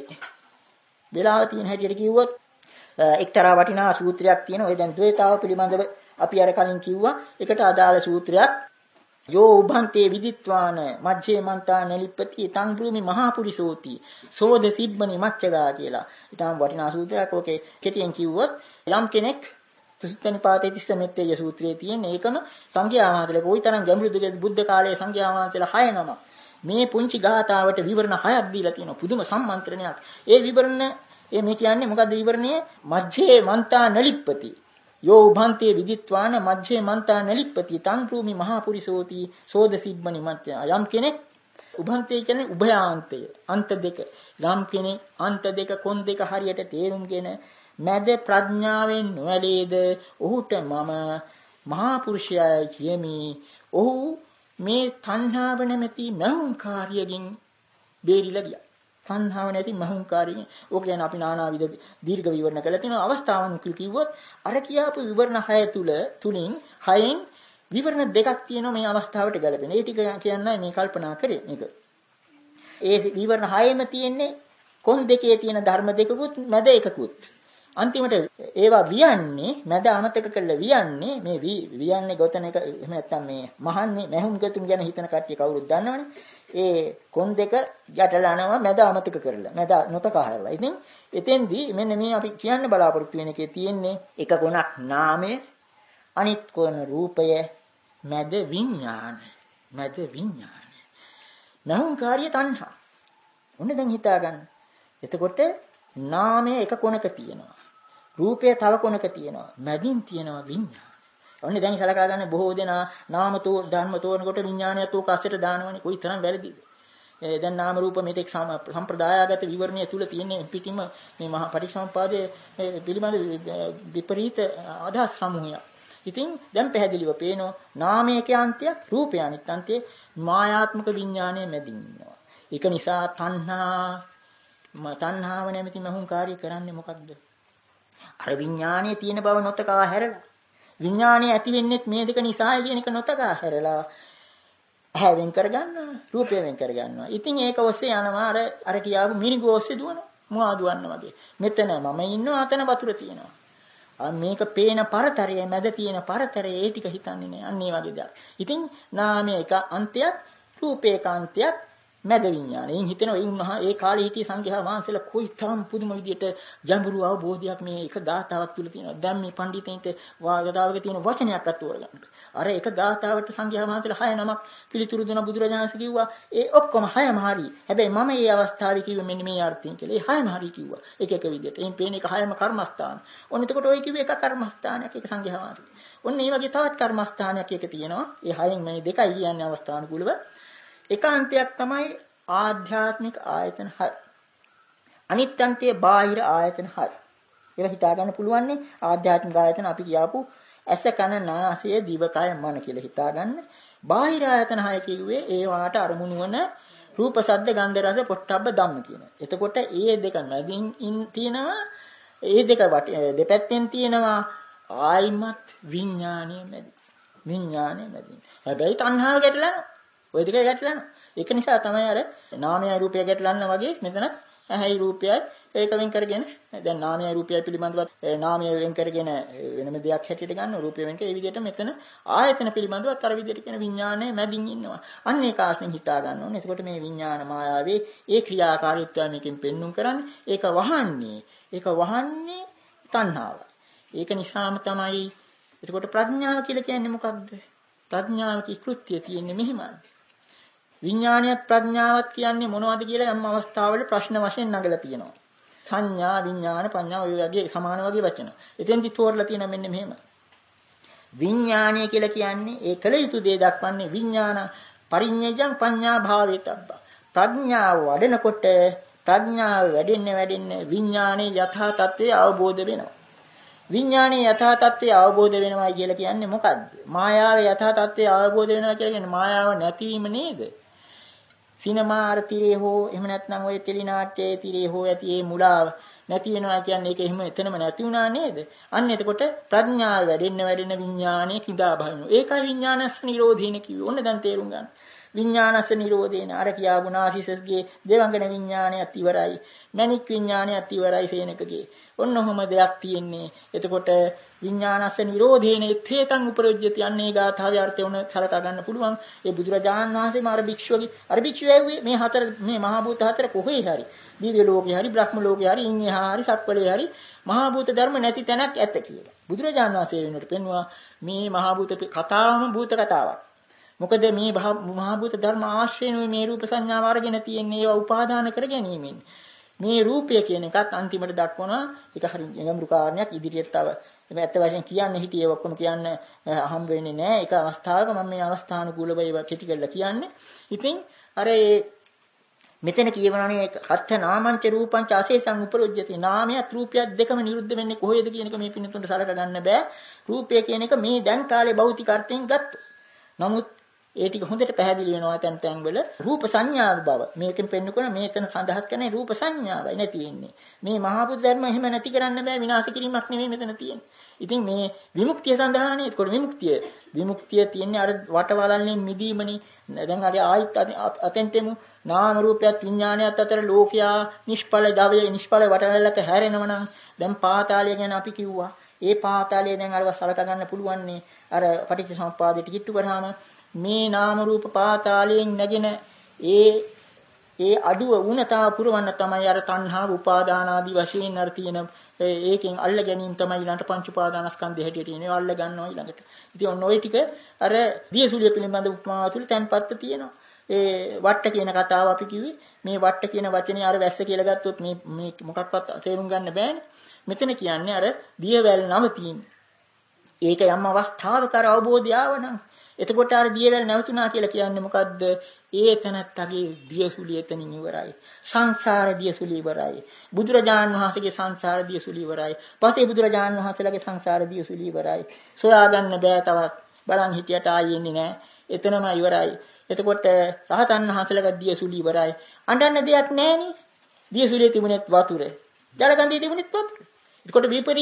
වෙලාව තියෙන හැටියට කිව්වොත් එක්තරා වටිනා සූත්‍රයක් තියෙනවා. ඒ දැන් ද්වේතාව පිළිබඳව අපි අර කලින් කිව්වා. ඒකට අදාළ සූත්‍රයක්. යෝ උභන්තේ විදිත්වාන මජ්ජේ මන්තා නලිප්පති තං භූමි මහා පුරිසෝති සෝද සිබ්බනි මච්චගා කියලා. ඊටම වටිනා සූත්‍රයක්. ඕකේ කෙටියෙන් කිව්වොත් යම් කෙනෙක් තුසිතනිපාතේ තිස්ස මෙත්තේ සූත්‍රයේ තියෙන ඒකම සංඝයා වහන්සේලා කොයිතරම් ගැඹුරුද බුද්ධ කාලයේ සංඝයා වහන්සේලා 6 නම මේ පුංචි ගාථාවට විවරණ 6ක් දීලා තියෙනවා. පුදුම සම්මන්ත්‍රණයක්. ඒ විවරණ මේ කියන්නේ මොකද්ද විවරණය? මජ්ජේ මන්තා නලිප්පති යෝ උභන්තේ විදිත්වාන මජ්ජේ මන්තා නලිප්පති තං භූමි මහා පුරිසෝති සෝද සිබ්බනි මච්ච. යම් කෙනෙක් උභන්තේ කියන්නේ උභයාන්තය අන්ත දෙක. යම් කෙනෙක් අන්ත දෙක කොන් දෙක හරියට තේරුම්ගෙන මැද ප්‍රඥාවෙන් නොඇලේද ඔහුට මම මහා පුරුෂයයි කියමි. ඔහු මේ තණ්හාව නැමැති මහුංකාරියකින් බේරිලා ගියා. තණ්හාව නැති මහුංකාරිය. ඕක ගැන අපි නානාවිද දීර්ඝ විවරණ කළා තියෙනවා. අවස්ථාවන් කිව්වොත් අර කියාපු විවරණ 6 තුලින් 6න් විවරණ දෙකක් තියෙනවා මේ අවස්ථාවට ගැලපෙන. ඒ ටික කියන්නයි මේ කල්පනා කරේ මේක. ඒ විවරණ 6ෙම තියෙන්නේ කොන් දෙකේ තියෙන ධර්ම දෙකකුත් මැද එකකුත්. අන්තිමට ඒවා වියන්නේ මැද අමතක කරලා වියන්නේ මේ වියන්නේ ගොතන එක එහෙම නැත්නම් මේ මහන්නේ මහුම් ගතුන් ගැන හිතන කට්ටිය කවුරුත් දන්නවනේ. ඒ කොන් දෙක යටලනවා මැද අමතක කරලා මැද නොතකා හැරලා. ඉතින් එතෙන්දී මෙන්න මේ අපි කියන්න බලාපොරොත්තු වෙන එකේ තියෙන්නේ එක කොනක් නාමය අනිත් කොන රූපය මැද විඥාන. මැද විඥාන. නහුංකාරිය තණ්හා. ඔන්න දැන් හිතා ගන්න. එතකොට නාමය එක කොනක තියෙනවා. රූපය තව කොනක තියෙනවා. මැදින් තියෙනවා විඥාන. ඔන්න දැන් සලකා ගන්න බොහෝ දෙනා නාමතෝ ධර්ම තෝරනකොට විඥානයත් උක අස්සට දානවනේ. කොයි තරම් වැරදිද? දැන් නාම රූප මෙතෙක් සම්ප්‍රදායගත විවරණය තුල තියෙන පිටිම මේ මහා පටිච්චසමුපාදයේ පිළිබඳ විපරීත අදහස් සමූහයක්. ඉතින් දැන් පැහැදිලිව පේනවා නාමයේ අන්තයක් රූපය අනිත් අන්තයේ මායාත්මක විඥානයේ මැදින් ඉන්නවා. ඒක නිසා තණ්හාව නැමැති මහුංකාරය කරන්නේ මොකක්ද? අර විඥානයේ තියෙන බව නොතකා හැරලා විඥානය ඇති වෙන්නේ මේ දෙක නිසායි කියන එක නොතකා හැරලා ඇහැ වෙන් කරගන්නවා රූපය වෙන් කරගන්නවා. ඉතින් ඒක ඔස්සේ යනවා අර කියාපු මිනිගු ඔස්සේ දුවනවා. මුවා දුවන්න වගේ. මෙතන මම ඉන්නවා අතන වතුර තියෙනවා. මේක පේන පරතරයේ මැද තියෙන පරතරයේ ඒ ටික හිතන්නේ නෑ. අන්න ඒ වගේ දෙයක්. ඉතින් නාමය එක අන්තයක් රූපේ එක අන්තයක් මැද විඥානයෙන් හිතෙනවා ඒ කාලේ හිටිය සංඝයා වහන්සේලා කොයිතරම් පුදුම විදියට ජඹුරු අවබෝධයක් මේ එක ගාථාවක් තුල තියෙනවා. දැන් මේ පඬිතෙන්ට වාගදාවක තියෙන වචනයක් අත්වරගන්න. අර එක ගාථාවට සංඝයා වහන්සේලා 6 නමක් පිළිතුරු දුන බුදුරජාණන් කිව්වා ඒ ඔක්කොම 6ම හරි. හැබැයි මම මේ අවස්ථාවේ කිව්වේ මෙන්න මේ අර්ථයෙන් කියලා. ඒ 6ම හරි කිව්වා. එක එක විදියට. එයින් පේන එක 6ම කර්මස්ථාන. ඔන්න එතකොට ඔය කිව්වේ එක කර්මස්ථානයක් එක සංඝයා වහන්සේ. ඔන්න ඒ වගේ තවත් කර්මස්ථානයක් එක තියෙනවා. ඒ 6න් මේ දෙකයි කියන්නේ අවස්ථානුකූලව. එකාන්තයක් තමයි ආධ්‍යාත්මික ආයතන 6. අනිත්‍යන්තයේ බාහිර ආයතන 6. ඒක හිතා ගන්න පුළුවන් නේ ආධ්‍යාත්මික ආයතන අපි කියාපු ඇස කන නාසය දිවකය මන කියලා හිතා ගන්න. බාහිර ආයතන 6 කිව්වේ ඒ වාට අරමුණු වන රූප ශබ්ද ගන්ධ රස පොට්ටබ්බ ධම්ම කියන. එතකොට ඒ දෙක මැදින් තියෙනවා ඒ දෙක දෙපැත්තෙන් තියෙනවා ආයිමත් විඥානීය මැදි. විඥානීය මැදි. හැබැයි තණ්හාව ගැටලනවා. ওই දෙක ගැටලනවා. ඒක නිසා තමයි අර නාමයයි රූපය ගැටලන්න වගේ මෙතන ඇහැයි රූපයයි ඒක වෙන් කරගෙන දැන් නාමයයි රූපයයි පිළිබඳව නාමය වෙන් කරගෙන වෙනම දෙයක් හැටියට ගන්න රූපය වෙන් කරේ. ඒ විදිහට මෙතන ආයතන පිළිබඳව අර විදිහට කියන විඥානය මැදින් ඉන්නවා. අන්න ඒක ආස්නෙන් හිතා ගන්න ඕනේ. එතකොට මේ විඥාන මායාවේ ඒ ක්‍රියාකාරීත්වය මේකෙන් පෙන්눔 කරන්නේ. ඒක වහන්නේ තණ්හාව. ඒක නිසාම තමයි එතකොට ප්‍රඥාව කියලා කියන්නේ මොකක්ද? ප්‍රඥාවේ කෘත්‍යය තියෙන්නේ මෙහිමයි. විඥානියත් ප්‍රඥාවත් කියන්නේ මොනවද කියලා යම් අවස්ථාවල ප්‍රශ්න වශයෙන් නගලා තියෙනවා. සංඥා විඥාන පඤ්ඤා ඔය වගේ සමාන වගේ වචන. එතෙන්දි තෝරලා තියෙනවා මෙන්න මෙහෙම. විඥානය කියලා කියන්නේ ඒ කල යුතු දේ දක්වන්නේ විඥාන පරිඤ්ඤයං පඤ්ඤා භාවේතබ්බ. ප්‍රඥාව වඩනකොට ප්‍රඥාව වැඩෙන්න විඥානයේ යථා තත්ත්වය අවබෝධ වෙනවා. විඥානයේ යථා තත්ත්වය අවබෝධ වෙනවා කියලා කියන්නේ මොකද්ද? මායාවේ යථා තත්ත්වය අවබෝධ වෙනවා කියලා කියන්නේ මායාව නැතිවීම නේද? සිනමාර තිරේ හෝ එහෙම නැත්නම් ඔය ටෙලිනාට්‍යයේ තිරේ හෝ ඇති ඒ මුලාව නැති වෙනවා කියන්නේ ඒක එහෙම එතනම නැති වුණා නේද? අන්න එතකොට ප්‍රඥාව වැඩෙන්න විඥානයේ කිඳා බහිනවා. ඒකයි විඥානස් නිරෝධීන කිව්වේ. ඔන්න දැන් තේරුම් ගන්න. විඥානස් නිරෝධේන අර කියාපු නාසිසස්ගේ දේවංගන විඥානයත් ඉවරයි. මණික් විඥානයත් ඉවරයි සේනකගේ. ඔන්න ඔහොම දෙයක් තියෙන්නේ. එතකොට විඥානස් නිරෝධේන ථේතං උපරොජ්ජති අන්නේ ගාථාවේ අර්ථය උන සලකා ගන්න පුළුවන්. ඒ බුදුරජාණන් වහන්සේම අර භික්ෂුව ඇව්වේ මේ හතර මේ මහා භූත හතර කොහේ හරි දිව්‍ය ලෝකේ හරි බ්‍රහ්ම ලෝකේ හරි ඉන්නේ හරි සක්වලේ හරි මහා භූත ධර්ම නැති තැනක් ඇත කියලා. බුදුරජාණන් වහන්සේ වෙනුවට පෙන්වුවා මේ මහා භූත කතාවම භූත කතාවක්. මොකද මේ මහා භූත ධර්ම ආශ්‍රේණුයි මේ රූප සංඥාව අරගෙන තියෙන්නේ ඒවා උපාදාන කර ගැනීමෙන්. මේ රූපය කියන එකත් අන්තිමට දක්වනවා ඒක හරිය ගැඹුරු කාරණයක් ඉදිරියට තව මේ ඇත්ත වශයෙන් කියන්න හිටියේ ඔක්කොම කියන්න හම් වෙන්නේ නැහැ. ඒක අවස්ථාවක මම මේ අවස්ථානුකූලව ඒවා කෙටි කරලා කියන්නේ. ඉතින් අර මෙතන කියවනනේ අත්ථ නාමංච රූපංච අශේෂං උපරොජ්ජති. නාමයත් රූපයත් දෙකම නිරුද්ධ වෙන්නේ කොහේද කියන එක මේ පින්නතුන්ට සලක ගන්න බෑ. රූපය කියන එක මේ දැන් කාලේ භෞතික අර්ථයෙන් ගත්තා. නමුත් ඒ ටික හොඳට පැහැදිලි වෙනවා තැන් වල රූප සංඥාව බව. මේකෙන් පෙන්නකොට මේකන සඳහස් කරන්නේ රූප සංඥාවයි නැති වෙන්නේ. මේ මහා බුද්ධ ධර්ම එහෙම නැති කරන්න බෑ විනාශ කිරීමක් නෙමෙයි මෙතන තියෙන්නේ. ඉතින් මේ විමුක්තිය සඳහානේ ඒකට විමුක්තිය තියන්නේ අර වටවලල්ලෙන් මිදීමනේ. දැන් අර ආයිත් අතෙන්තෙමු නාම රූපයත් විඥානයත් අතර ලෝකයා නිෂ්ඵල දවයේ නිෂ්ඵල වටවලල්ලක හැරෙනවනම් දැන් පාතාලය ගැන අපි කිව්වා. ඒ පාතාලය දැන් අරව සලක ගන්න පුළුවන්නේ අර පටිච්චසමුප්පාදයට කිට්ටු කරාම මේ නාම රූප පාතාලයෙන් නැගෙන ඒ ඒ අඩුව වුණතා පුරවන්න තමයි අර තණ්හාව උපාදාන ආදී වශයෙන් අර තියෙන ඒකෙන් අල්ල ගැනීම තමයි ඊළඟට පංච උපාදානස්කන්ධය හැටියට ඉන්නේ අල්ල ගන්නවා ඊළඟට. ඉතින් ඔන්න ඔය ටික අර දියසුලිය පිළිබඳ උපමාව තුළ තැන්පත්ත තියෙනවා. ඒ වට්ට කියන කතාව අපි කිව්වේ මේ වට්ට කියන වචනේ අර වැස්ස කියලා ගත්තොත් මේ මොකක්වත් තේරුම් ගන්න බෑනේ. මෙතන කියන්නේ අර දියවැල් නවතින. ඒක යම් අවස්ථාවක අවබෝධය ආවනම් එතකොට අර දියවැල් නැවතුණා කියලා කියන්නේ මොකද්ද? ඒ තැනත්තගේ දියසුලිය එතනින් ඉවරයි. සංසාර දියසුලිය ඉවරයි. බුදුරජාණන් වහන්සේගේ සංසාර දියසුලිය ඉවරයි. පස්සේ බුදුරජාණන් වහන්සේලාගේ සංසාර දියසුලිය ඉවරයි. සොයාගන්න බෑ තවත්. බලන් හිටියට ආයෙන්නේ නෑ. එතනම ඉවරයි. එතකොට රහතන් වහන්සේලාගේ දියසුලිය ඉවරයි. අඬන්න දෙයක් නෑනේ. දියසුලිය තිබුණෙත් වතුර. ජලකඳේ තිබුණෙත් වතුර. එතකොට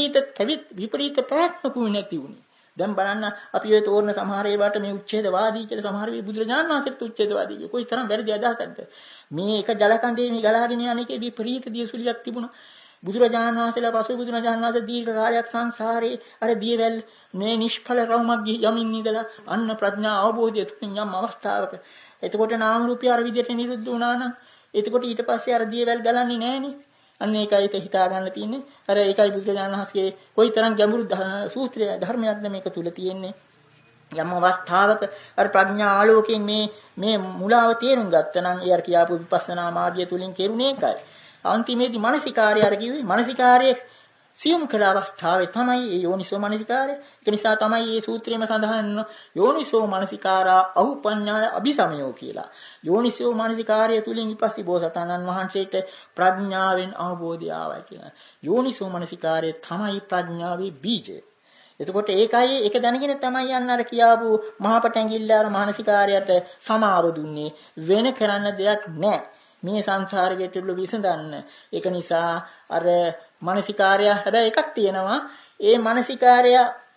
විපරීත ප්‍රාත්මකුයි නැති වුණේ. දැන් බලන්න අපි ඔය තෝරන සමහර ඒවාට මේ උච්ඡේදවාදී කියලා සමහර වේ බුදුරජාණන් වහන්සේට උච්ඡේදවාදී කිය. කොයි තරම් වැරදි අදහසක්ද? මේ එක ජලකඳේ මේ ගලාගෙන යන එකේ විපරීත දියසුලියක් තිබුණා. බුදුරජාණන් වහන්සේලා පසු බුදුරජාණන් වහන්සේ දීර්ඝ කාලයක් සංසාරේ අර දියවැල් මේ නිෂ්ඵල රවුමක් යමින් ඉඳලා අන්න ප්‍රඥා අවබෝධය තුලින් යම් අවස්ථාවක එතකොට නාම රූපය අර විදිහට නිරුද්ධ වුණා නම් එතකොට ඊට පස්සේ අර දියවැල් ගලන්නේ නැහනේ. අන්න ඒකයි හිතා ගන්න තියෙන්නේ. අර ඒකයි බුදුරජාණන් වහන්සේගේ කොයිතරම් ගැඹුරු සූත්‍රය ධර්මයක්ද මේක තුල තියෙන්නේ. යම් අවස්ථාවක අර ප්‍රඥා ආලෝකයෙන් මේ මුලාව තේරුම් ගත්තනම් ඒ අර කියාපු විපස්සනා මාර්ගය තුලින් කෙරුණේ ඒකයි. අන්තිමේදී මානසිකාර්ය අර කිව්වේ මානසිකාර්යයේ සියුම් කළ අවස්ථාවේ තමයි මේ යෝනිසෝ මානසිකාර්ය. ඒක නිසා තමයි මේ සූත්‍රයේම සඳහන් යෝනිසෝ මානසිකාරා අහුපඤ්ඤාය අபிසමයෝ කියලා. යෝනිසෝ මානසිකාර්ය තුලින් ඉපස්සී බෝසතාණන් වහන්සේට ප්‍රඥාවෙන් අවබෝධය ආවයි කියලා. යෝනිසෝ මානසිකාර්ය තමයි ප්‍රඥාවේ බීජය. එතකොට ඒකයි ඒක දැනගෙන තමයි යන්න අර කියාපු මහපටැඟිල්ල අර මානසිකාර්යයට සමාව දුන්නේ. වෙන කරන්න දෙයක් නැහැ. මේ සංසාරේ ගැටලු විසඳන්න. ඒක නිසා අර මානසිකාර්ය හැබැයි එකක් තියෙනවා. ඒ මානසිකාර්ය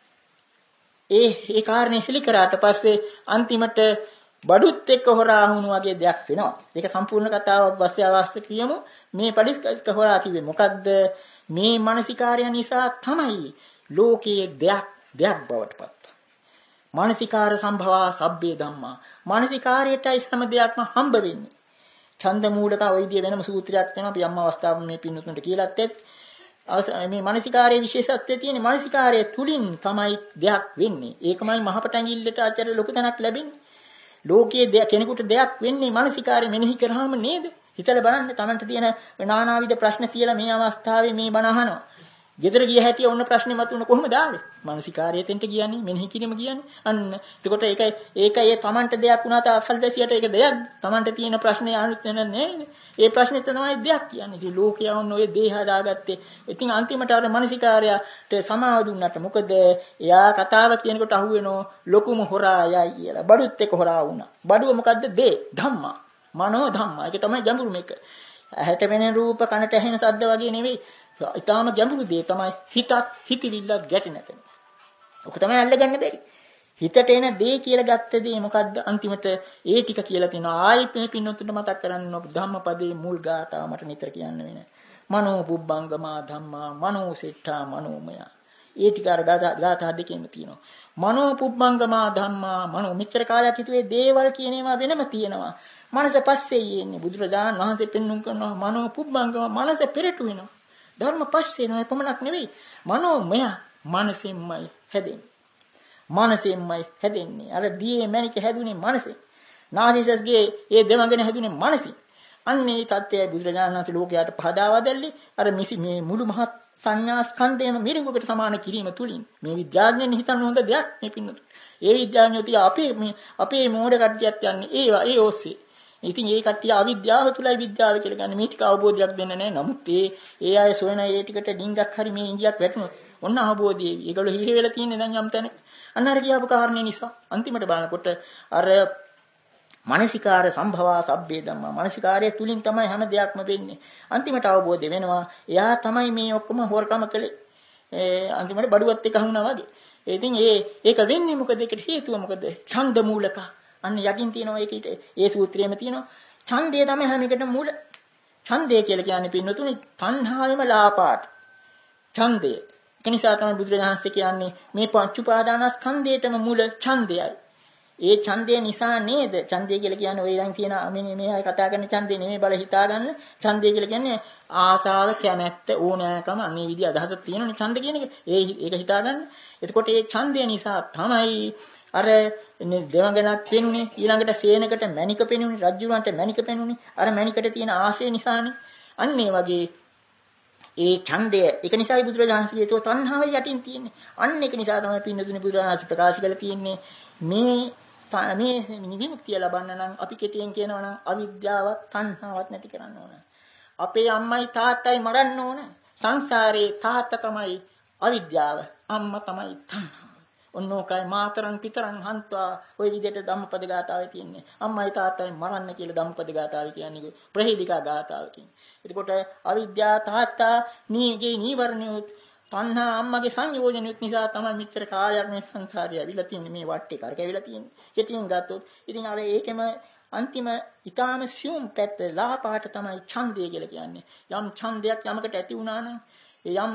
ඒ කාරණේ හෙලි කරාට පස්සේ අන්තිමට බඩුත් එක්ක හොරා වුණු වගේ දෙයක් වෙනවා. ඒක සම්පූර්ණ කතාවක් පස්සේ අවස්ථ කියමු. මේ පරිස්ක හොරා කිව්වේ මොකද්ද? මේ මානසිකාර්ය නිසා තමයි ලෝකයේ දෙයක් බවට පත්. මානසිකාර සම්භවා සබ්බේ ධම්මා. මානසිකාර්යයටයි හැම දෙයක්ම හම්බ වෙන්නේ. ඡන්ද මූලක ওই විදිය වෙනම සූත්‍රයක් වෙනවා. අපි අම්ම අවස්ථාවේ මේ පින්නතුන්ට කියලාත් මේ මානසිකාර්යයේ විශේෂත්වය තියෙන්නේ මානසිකාර්යය තුලින් තමයි දෙයක් වෙන්නේ. ඒකමයි මහපටැඟිල්ලට ආචාර්ය ලොකු තැනක් ලැබෙන්නේ. ලෝකයේ කෙනෙකුට දෙයක් වෙන්නේ මානසිකාර්ය මෙනෙහි කරාම නේද? හිතලා බලන්න තමන්ට තියෙන නානාවිද ප්‍රශ්න කියලා මේ අවස්ථාවේ මේ බණ අහනවා. ගෙදර ගිය හැටි ඔන්න ප්‍රශ්නේ මතුන කොහොමද ආවේ? මානසිකාර්යයෙන්ට කියන්නේ මෙනෙහි කිරීම කියන්නේ. අන්න එතකොට ඒකයි ඒ තමන්ට දෙයක් වුණා තා අසල්වැසියට ඒක දෙයක්. තමන්ට තියෙන ප්‍රශ්නේ අනුත් නේද? ඒ ප්‍රශ්නේ තමයි දෙයක් කියන්නේ. ඉතින් ලෝකයා ඔන්න ඔය දේහ හදාගත්තේ. ඉතින් අන්තිමට අර මානසිකාර්යයට සමාව දුන්නට මොකද? එයා කතාව කියනකොට අහුවෙනෝ ලොකුම හොරා යයි කියලා. බඩුත් එක්ක හොරා වුණා. බඩුව මොකද්ද? දේ ධම්මා. මනෝ ධම්මා. ඒක තමයි ගැඹුරු මේක. ඇහැට වෙන රූප කනට ඇහෙන ශබ්ද වගේ නෙවෙයි. ඊටාම ගැඹුරු දේ තමයි හිතත් හිතවිල්ලත් ගැටෙන තැන. ඔක තමයි අල්ලගන්න බැරි. හිතට එන දේ කියලා ගත්ත දේ මොකද්ද? අන්තිමට ඒ ටික කියලා තියෙනවා. ආයෙත් මේ පින්නොතුන්ට මතක් කරන්න ඕන ධම්මපදයේ මුල් ගාථාව මට නිතර කියන්න වෙන. මනෝ පුබ්බංගමා ධම්මා මනෝ සෙට්ඨා මනෝමය. ඒ ටික අර ගාථා දෙකෙන්ම තියෙනවා. මනෝ පුබ්බංගමා ධම්මා මනෝ මෙච්චර කාලයක් හිතුවේ දේවල් කියන ඒවා වෙනම තියෙනවා. මනස පස්සේ යන්නේ බුදුරජාණන් වහන්සේ පෙන්눔 කරනවා මනෝ පුබ්බංගම මනස පෙරටු වෙනවා. ධර්ම පස්සේ නෝ එපමණක් නෙවෙයි මනෝමය මනසෙන්මයි හැදෙන්නේ. මනසෙන්මයි හැදෙන්නේ. අර දියේ මැණික හැදුනේ මනසෙන්. නාදිසස්ගේ ඒ දෙවඟන හැදුනේ මනසින්. අන්නේ தත්ත්වය බුදුරජාණන් වහන්සේ ලෝකයට පහදාවා දැල්ලේ අර මේ මුළු මහත් සංඥා ස්කන්ධයම මිරිඟුකට සමාන කිරීම තුලින් මේ විද්‍යාඥයන් හිතන හොඳ දෙයක් මේ පින්නතු. ඒ විද්‍යාඥයෝ තියා අපේ මෝඩ කට්ටියත් යන්නේ ඒ ඔස්සේ. ඉතින් ඒ කට්ටිය අවිද්‍යාව තුලයි විද්‍යාව කියලා ගන්න මේ ටික අවබෝධයක් දෙන්න නැහැ. නමුත් ඒ අය සොයන ඒ ටිකට ඩිංගක් හරි මේ ඉන්දියක් වැටුණොත් ඔන්න අවබෝධයයි. ඒගොල්ලෝ හිර වෙලා තියෙන්නේ දැන් යම් තැනක. අන්න අර කියපු කාරණේ නිසා අන්තිමට බලනකොට අර මානසිකාර සම්භවා සබ්බේ ධම්මා මානසිකාරය තුලින් තමයි හැම දෙයක්ම වෙන්නේ. අන්තිමට අවබෝධය වෙනවා. එයා තමයි මේ ඔක්කොම හොරකම කළේ. අන්තිමට බඩුවත් එක හුණා වගේ. ඉතින් ඒක වෙන්නේ මොකද? ඒකට හේතුව මොකද? ඡන්ද මූලක. අන්න යකින් තියෙනවා ඒකීට ඒ සූත්‍රයේම තියෙනවා ඡන්දය තමයි හැම එකටම මූල. ඡන්දය කියලා කියන්නේ පින්නතුනි තණ්හාවෙම ලාපාට. ඡන්දය. ඒ නිසා තමයි බුදුරජාණන්සේ කියන්නේ මේ පංච උපාදානස්කන්ධයටම මූල ඡන්දයයි. ඒ ඡන්දය නිසා නේද? ඡන්දය කියලා කියන්නේ ඔය දැන් කියන මේ අය කතා කරන ඡන්දය නෙමෙයි බල හිතා ගන්න. ඡන්දය කියලා කියන්නේ ආසාව, කැමැත්ත, ඕනෑකම මේ විදිහ අදහස තියෙනනේ ඡන්ද කියන එක. ඒක හිතා ගන්න. එතකොට ඒ ඡන්දය නිසා තමයි අර දෙවඟනක් වෙන්නේ ඊළඟට සේනකට මණික පෙනුනේ රජුරන්ට මණික පෙනුනේ අර මණිකට තියෙන ආශය නිසානේ. අන්න ඒ වගේ ඒ ඡන්දය ඒක නිසායි බුදුරජාණන් කියතෝ තණ්හාව යටින් තියෙන්නේ. අන්න ඒක නිසා තමයි පින්නතුනි බුදුරජාණන් ප්‍රකාශ කරලා තියෙන්නේ මේ විමුක්තිය ලබන්න නම් අපි කෙටියෙන් කියනවා නම් අවිද්‍යාවත් තණ්හාවත් නැති කරන්න ඕන. අපේ අම්මයි තාත්තයි මරන්න ඕන. සංසාරේ තාත්තා තමයි අවිද්‍යාව, අම්මා තමයි තණ්හාව. ඔන්නෝකයි මාතරං පිතරං හන්තා ওই විදිහට ධම්මපද ගාථාවේ තියෙන්නේ. අම්මයි තාත්තයි මරන්න කියලා ධම්මපද ගාථාවේ කියන්නේ ප්‍රහේලිකා ගාථාවකින්. එතකොට අවිද්‍යාව තාත්තා නීගේ නීවරණයොත් තණ්හා අම්මගේ සංයෝජනෙත් නිසා තමයි මෙච්චර කාලයක් මේ සංසාරය ඇවිල්ලා තියෙන්නේ මේ වටේ කරකැවිලා තියෙන්නේ. කෙටියෙන් ගත්තොත් ඉතින් අර ඒකෙම අන්තිම ඊටාම සියුම් පැත්ත ලාපාට තමයි ඡන්දය කියලා කියන්නේ. යම් ඡන්දයක් යමකට ඇති වුණා නම් යම්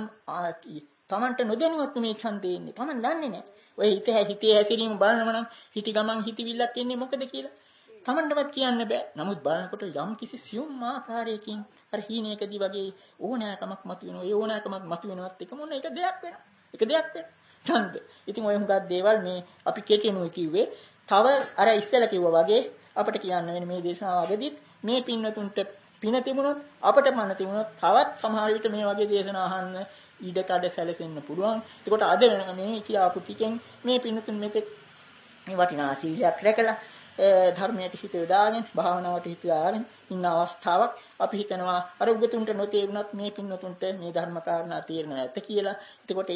තමන්ට නොදැනුවත් මේ ඡන්දේ ඉන්නේ. තමන් දන්නේ නැහැ. ඔය හිතේ හැසිරීම බලනම නම් හිටි ගමන් හිතවිල්ලක් එන්නේ මොකද කියලා තමන්ටවත් කියන්න බෑ. නමුත් බලනකොට යම් කිසි සියුම් ආකාරයකින් අර හීනයකදී වගේ ඕනෑකමක් මතුවෙනවා. ඒ ඕනෑකමක් මතුවෙනවත් එක මොන එක දෙයක් වෙනවා. එක දෙයක් වෙනවා. ඡන්ද. ඉතින් ඔය හුඟක් දේවල් මේ අපි කෙටිනුයි කිව්වේ. තව අර ඉස්සෙල්ලා කිව්වා වගේ අපිට කියන්න වෙන මේ දේශනාවකදීත් මේ පින්නතුන්ට පින තිබුණොත් අපිට මන තිබුණොත් තවත් සමහර විට මේ වගේ දේශනා අහන්න ඊඩ කඩ සැලසෙන්න පුළුවන්. ඒකට අද වෙන මේ කියාපු ටිකෙන් මේ පින්නතුන් මෙතෙක් මේ වටිනා සීලයක් රැකලා ධර්මයට හිත යොදාගෙන භාවනාවට හිත යොදාගෙන ඉන්න අවස්ථාවක් අපි හිතනවා අර උගතුන්ට නොතේරුණත් මේ පින්නතුන්ට මේ ධර්ම කාරණා තේරෙනවා ඇත්ත කියලා. එතකොට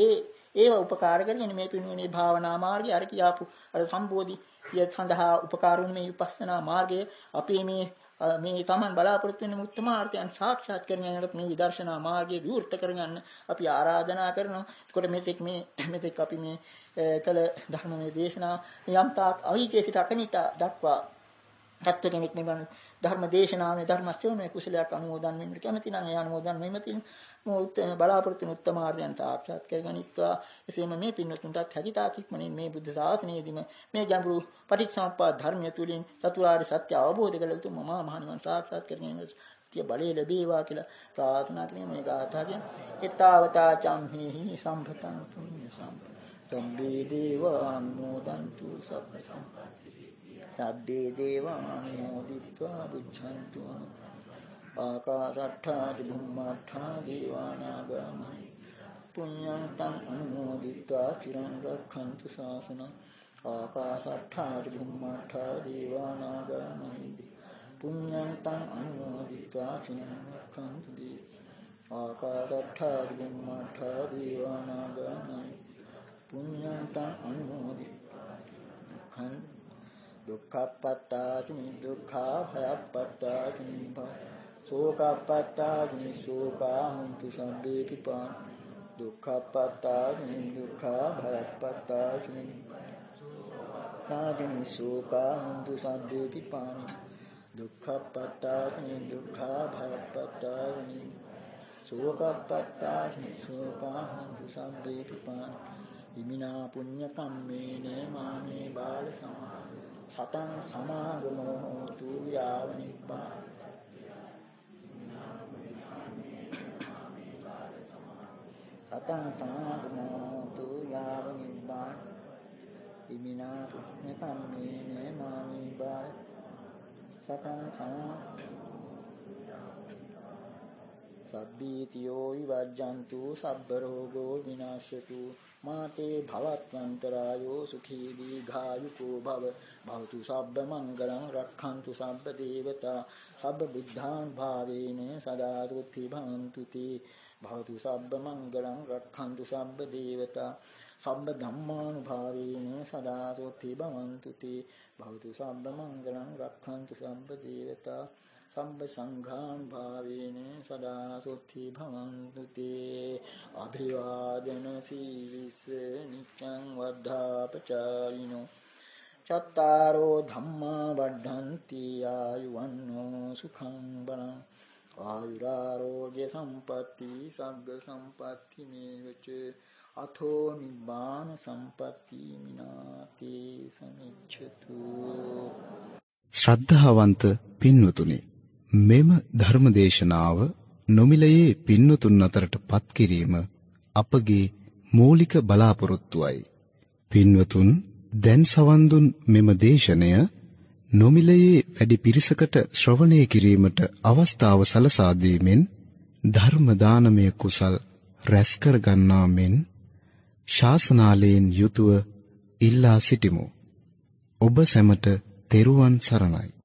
ඒව උපකාර කරගෙන මේ පින්නුනේ භාවනා මාර්ගය අර කියාපු අර සම්බෝධි සඳහා උපකාර වුණ මේ විපස්සනා මාර්ගය අපි මේ තමන් බලාපොරොත්තු වෙන මුත්තමාර්ථයන් සාක්ෂාත් කරගන්නට මේ විදර්ශනා මාර්ගය විවෘත කරගන්න අපි ආරාධනා කරනවා. ඒකට මෙතෙක් අපි මේ කළ ධර්මයේ දේශනා යම් තාක් අවීචේ සිට අකනිට දක්වා තත්ත්ව කෙනෙක් නිවන් ධර්ම දේශනාවේ ධර්ම ශ්‍රවණයේ කුසලයක් අනුමෝදන් වෙන්න කැමති නම් ඒ අනුමෝදන් වෙමතින් බලාපොරොත්තු වෙන උත්තමාර්ථයන් සාක්ෂාත් කරගනිත්වා. එසේම මේ පින්වත්තුන්ටත් හැකිතාක් ඉක්මනින් මේ බුද්ධ ශාසනයේදීම මේ ගැඹුරු පටිච්චසමුප්පාද ධර්මය තුලින් චතුරාර්ය සත්‍ය අවබෝධ කළ උතුම් මහා නිවන් සාක්ෂාත් කරගැනීමේ තිය බලය ලැබේවා කියලා ප්‍රාර්ථනා කරගෙන මේ ගාථාවෙන් ඊතාවතා චම්හි සම්පතං පුඤ්ඤ සම්පතම්බේ දේවානුමෝදන්තු සබ්බ සම්පatti සබ්බේ දේවානුමෝදිत्वा බුද්ධන්තු ආකාශට්ඨා චුම්මට්ඨා දේවානාගාමයි පුඤ්ඤං තං අනුමෝදිत्वा චිරං රක්ඛන්තු ශාසනං ආකාශට්ඨා චුම්මට්ඨා දේවානාගාමයි පුඤ්ඤං තං අනුමෝදිत्वा චිරං රක්ඛන්තු දේ ආකාශට්ඨා චුම්මට්ඨා දේවානාගාමයි පුඤ්ඤං තං අනුමෝදිत्वा දුක්ඛප්පත්තාති දුක්ඛා භයප්පත්තාති සෝකප්පත්තාති සෝකා හුන්තු සබ්බේ පිපාන දුක්ඛප්පත්තාති දුක්ඛා භයප්පත්තාති නාදිනි සෝකා හුන්තු සබ්බේ පිපාන දුක්ඛප්පත්තාති දුක්ඛා භයප්පත්තාති සෝකප්පත්තාති සෝකා හුන්තු සබ්බේ පිපාන ඉමිනා පුඤ්ඤ කම්මේන මාමේ බාල සමා සතං සමාගමෝ හෝතු යාව නිබ්බාන සතං සමාගමෝ හෝතු යාව නිබ්බාන ඉමිනා පුඤ්ඤ කම්මේන මාමේ බාල සතං සමා සබ්බීතියෝ විවජ්ජන්තු සබ්බ රෝගෝ විනාශයතු මාතේ භවත්වන්තරායෝ සුඛී දීඝායුකෝ භව භවතු සබ්බ මංගලං රක්ඛන්තු සබ්බ දේවතා සබ්බ බුද්ධාන් භාවේන සදා රුත්ති භවන්තු තේ භවතු සබ්බ මංගලං රක්ඛන්තු සබ්බ දේවතා සබ්බ ධම්මානුභාවේන සදා රුත්ති භවන්තු තේ භවතු සබ්බ මංගලං රක්ඛන්තු සබ්බ දේවතා සම්බ සංඝාන් භාවේන සදා සොත්ති භවන්තු තේ අභිවාදන සීලිස නිච්ඡං වද්ධාපචායිනෝ චත්තාරෝ ධම්මා වඩ්ඩಂತಿ ආයුවන්නෝ සුඛං බලං ආයුරාරෝග්‍ය සම්පatti සග්ග සම්පatti මේවච අතෝ නිබ්බාන සම්පatti මිනාතේ සමිච්ඡතු. ශ්‍රද්ධාවන්ත පින්වතුනි, මෙම ධර්මදේශනාව නොමිලයේ පින්වතුන් අතරට පත් කිරීම අපගේ මූලික බලාපොරොත්තුවයි. පින්වතුන් දැන් සවන් දුන් මෙම දේශනය නොමිලයේ වැඩි පිරිසකට ශ්‍රවණය කිරීමට අවස්ථාව සලසා දීමෙන් ධර්ම දානමය කුසල් රැස් කර ගන්නා මෙන් ශාසනාලයෙන් යුතුව ඉල්ලා සිටිමු. ඔබ සැමට තෙරුවන් සරණයි.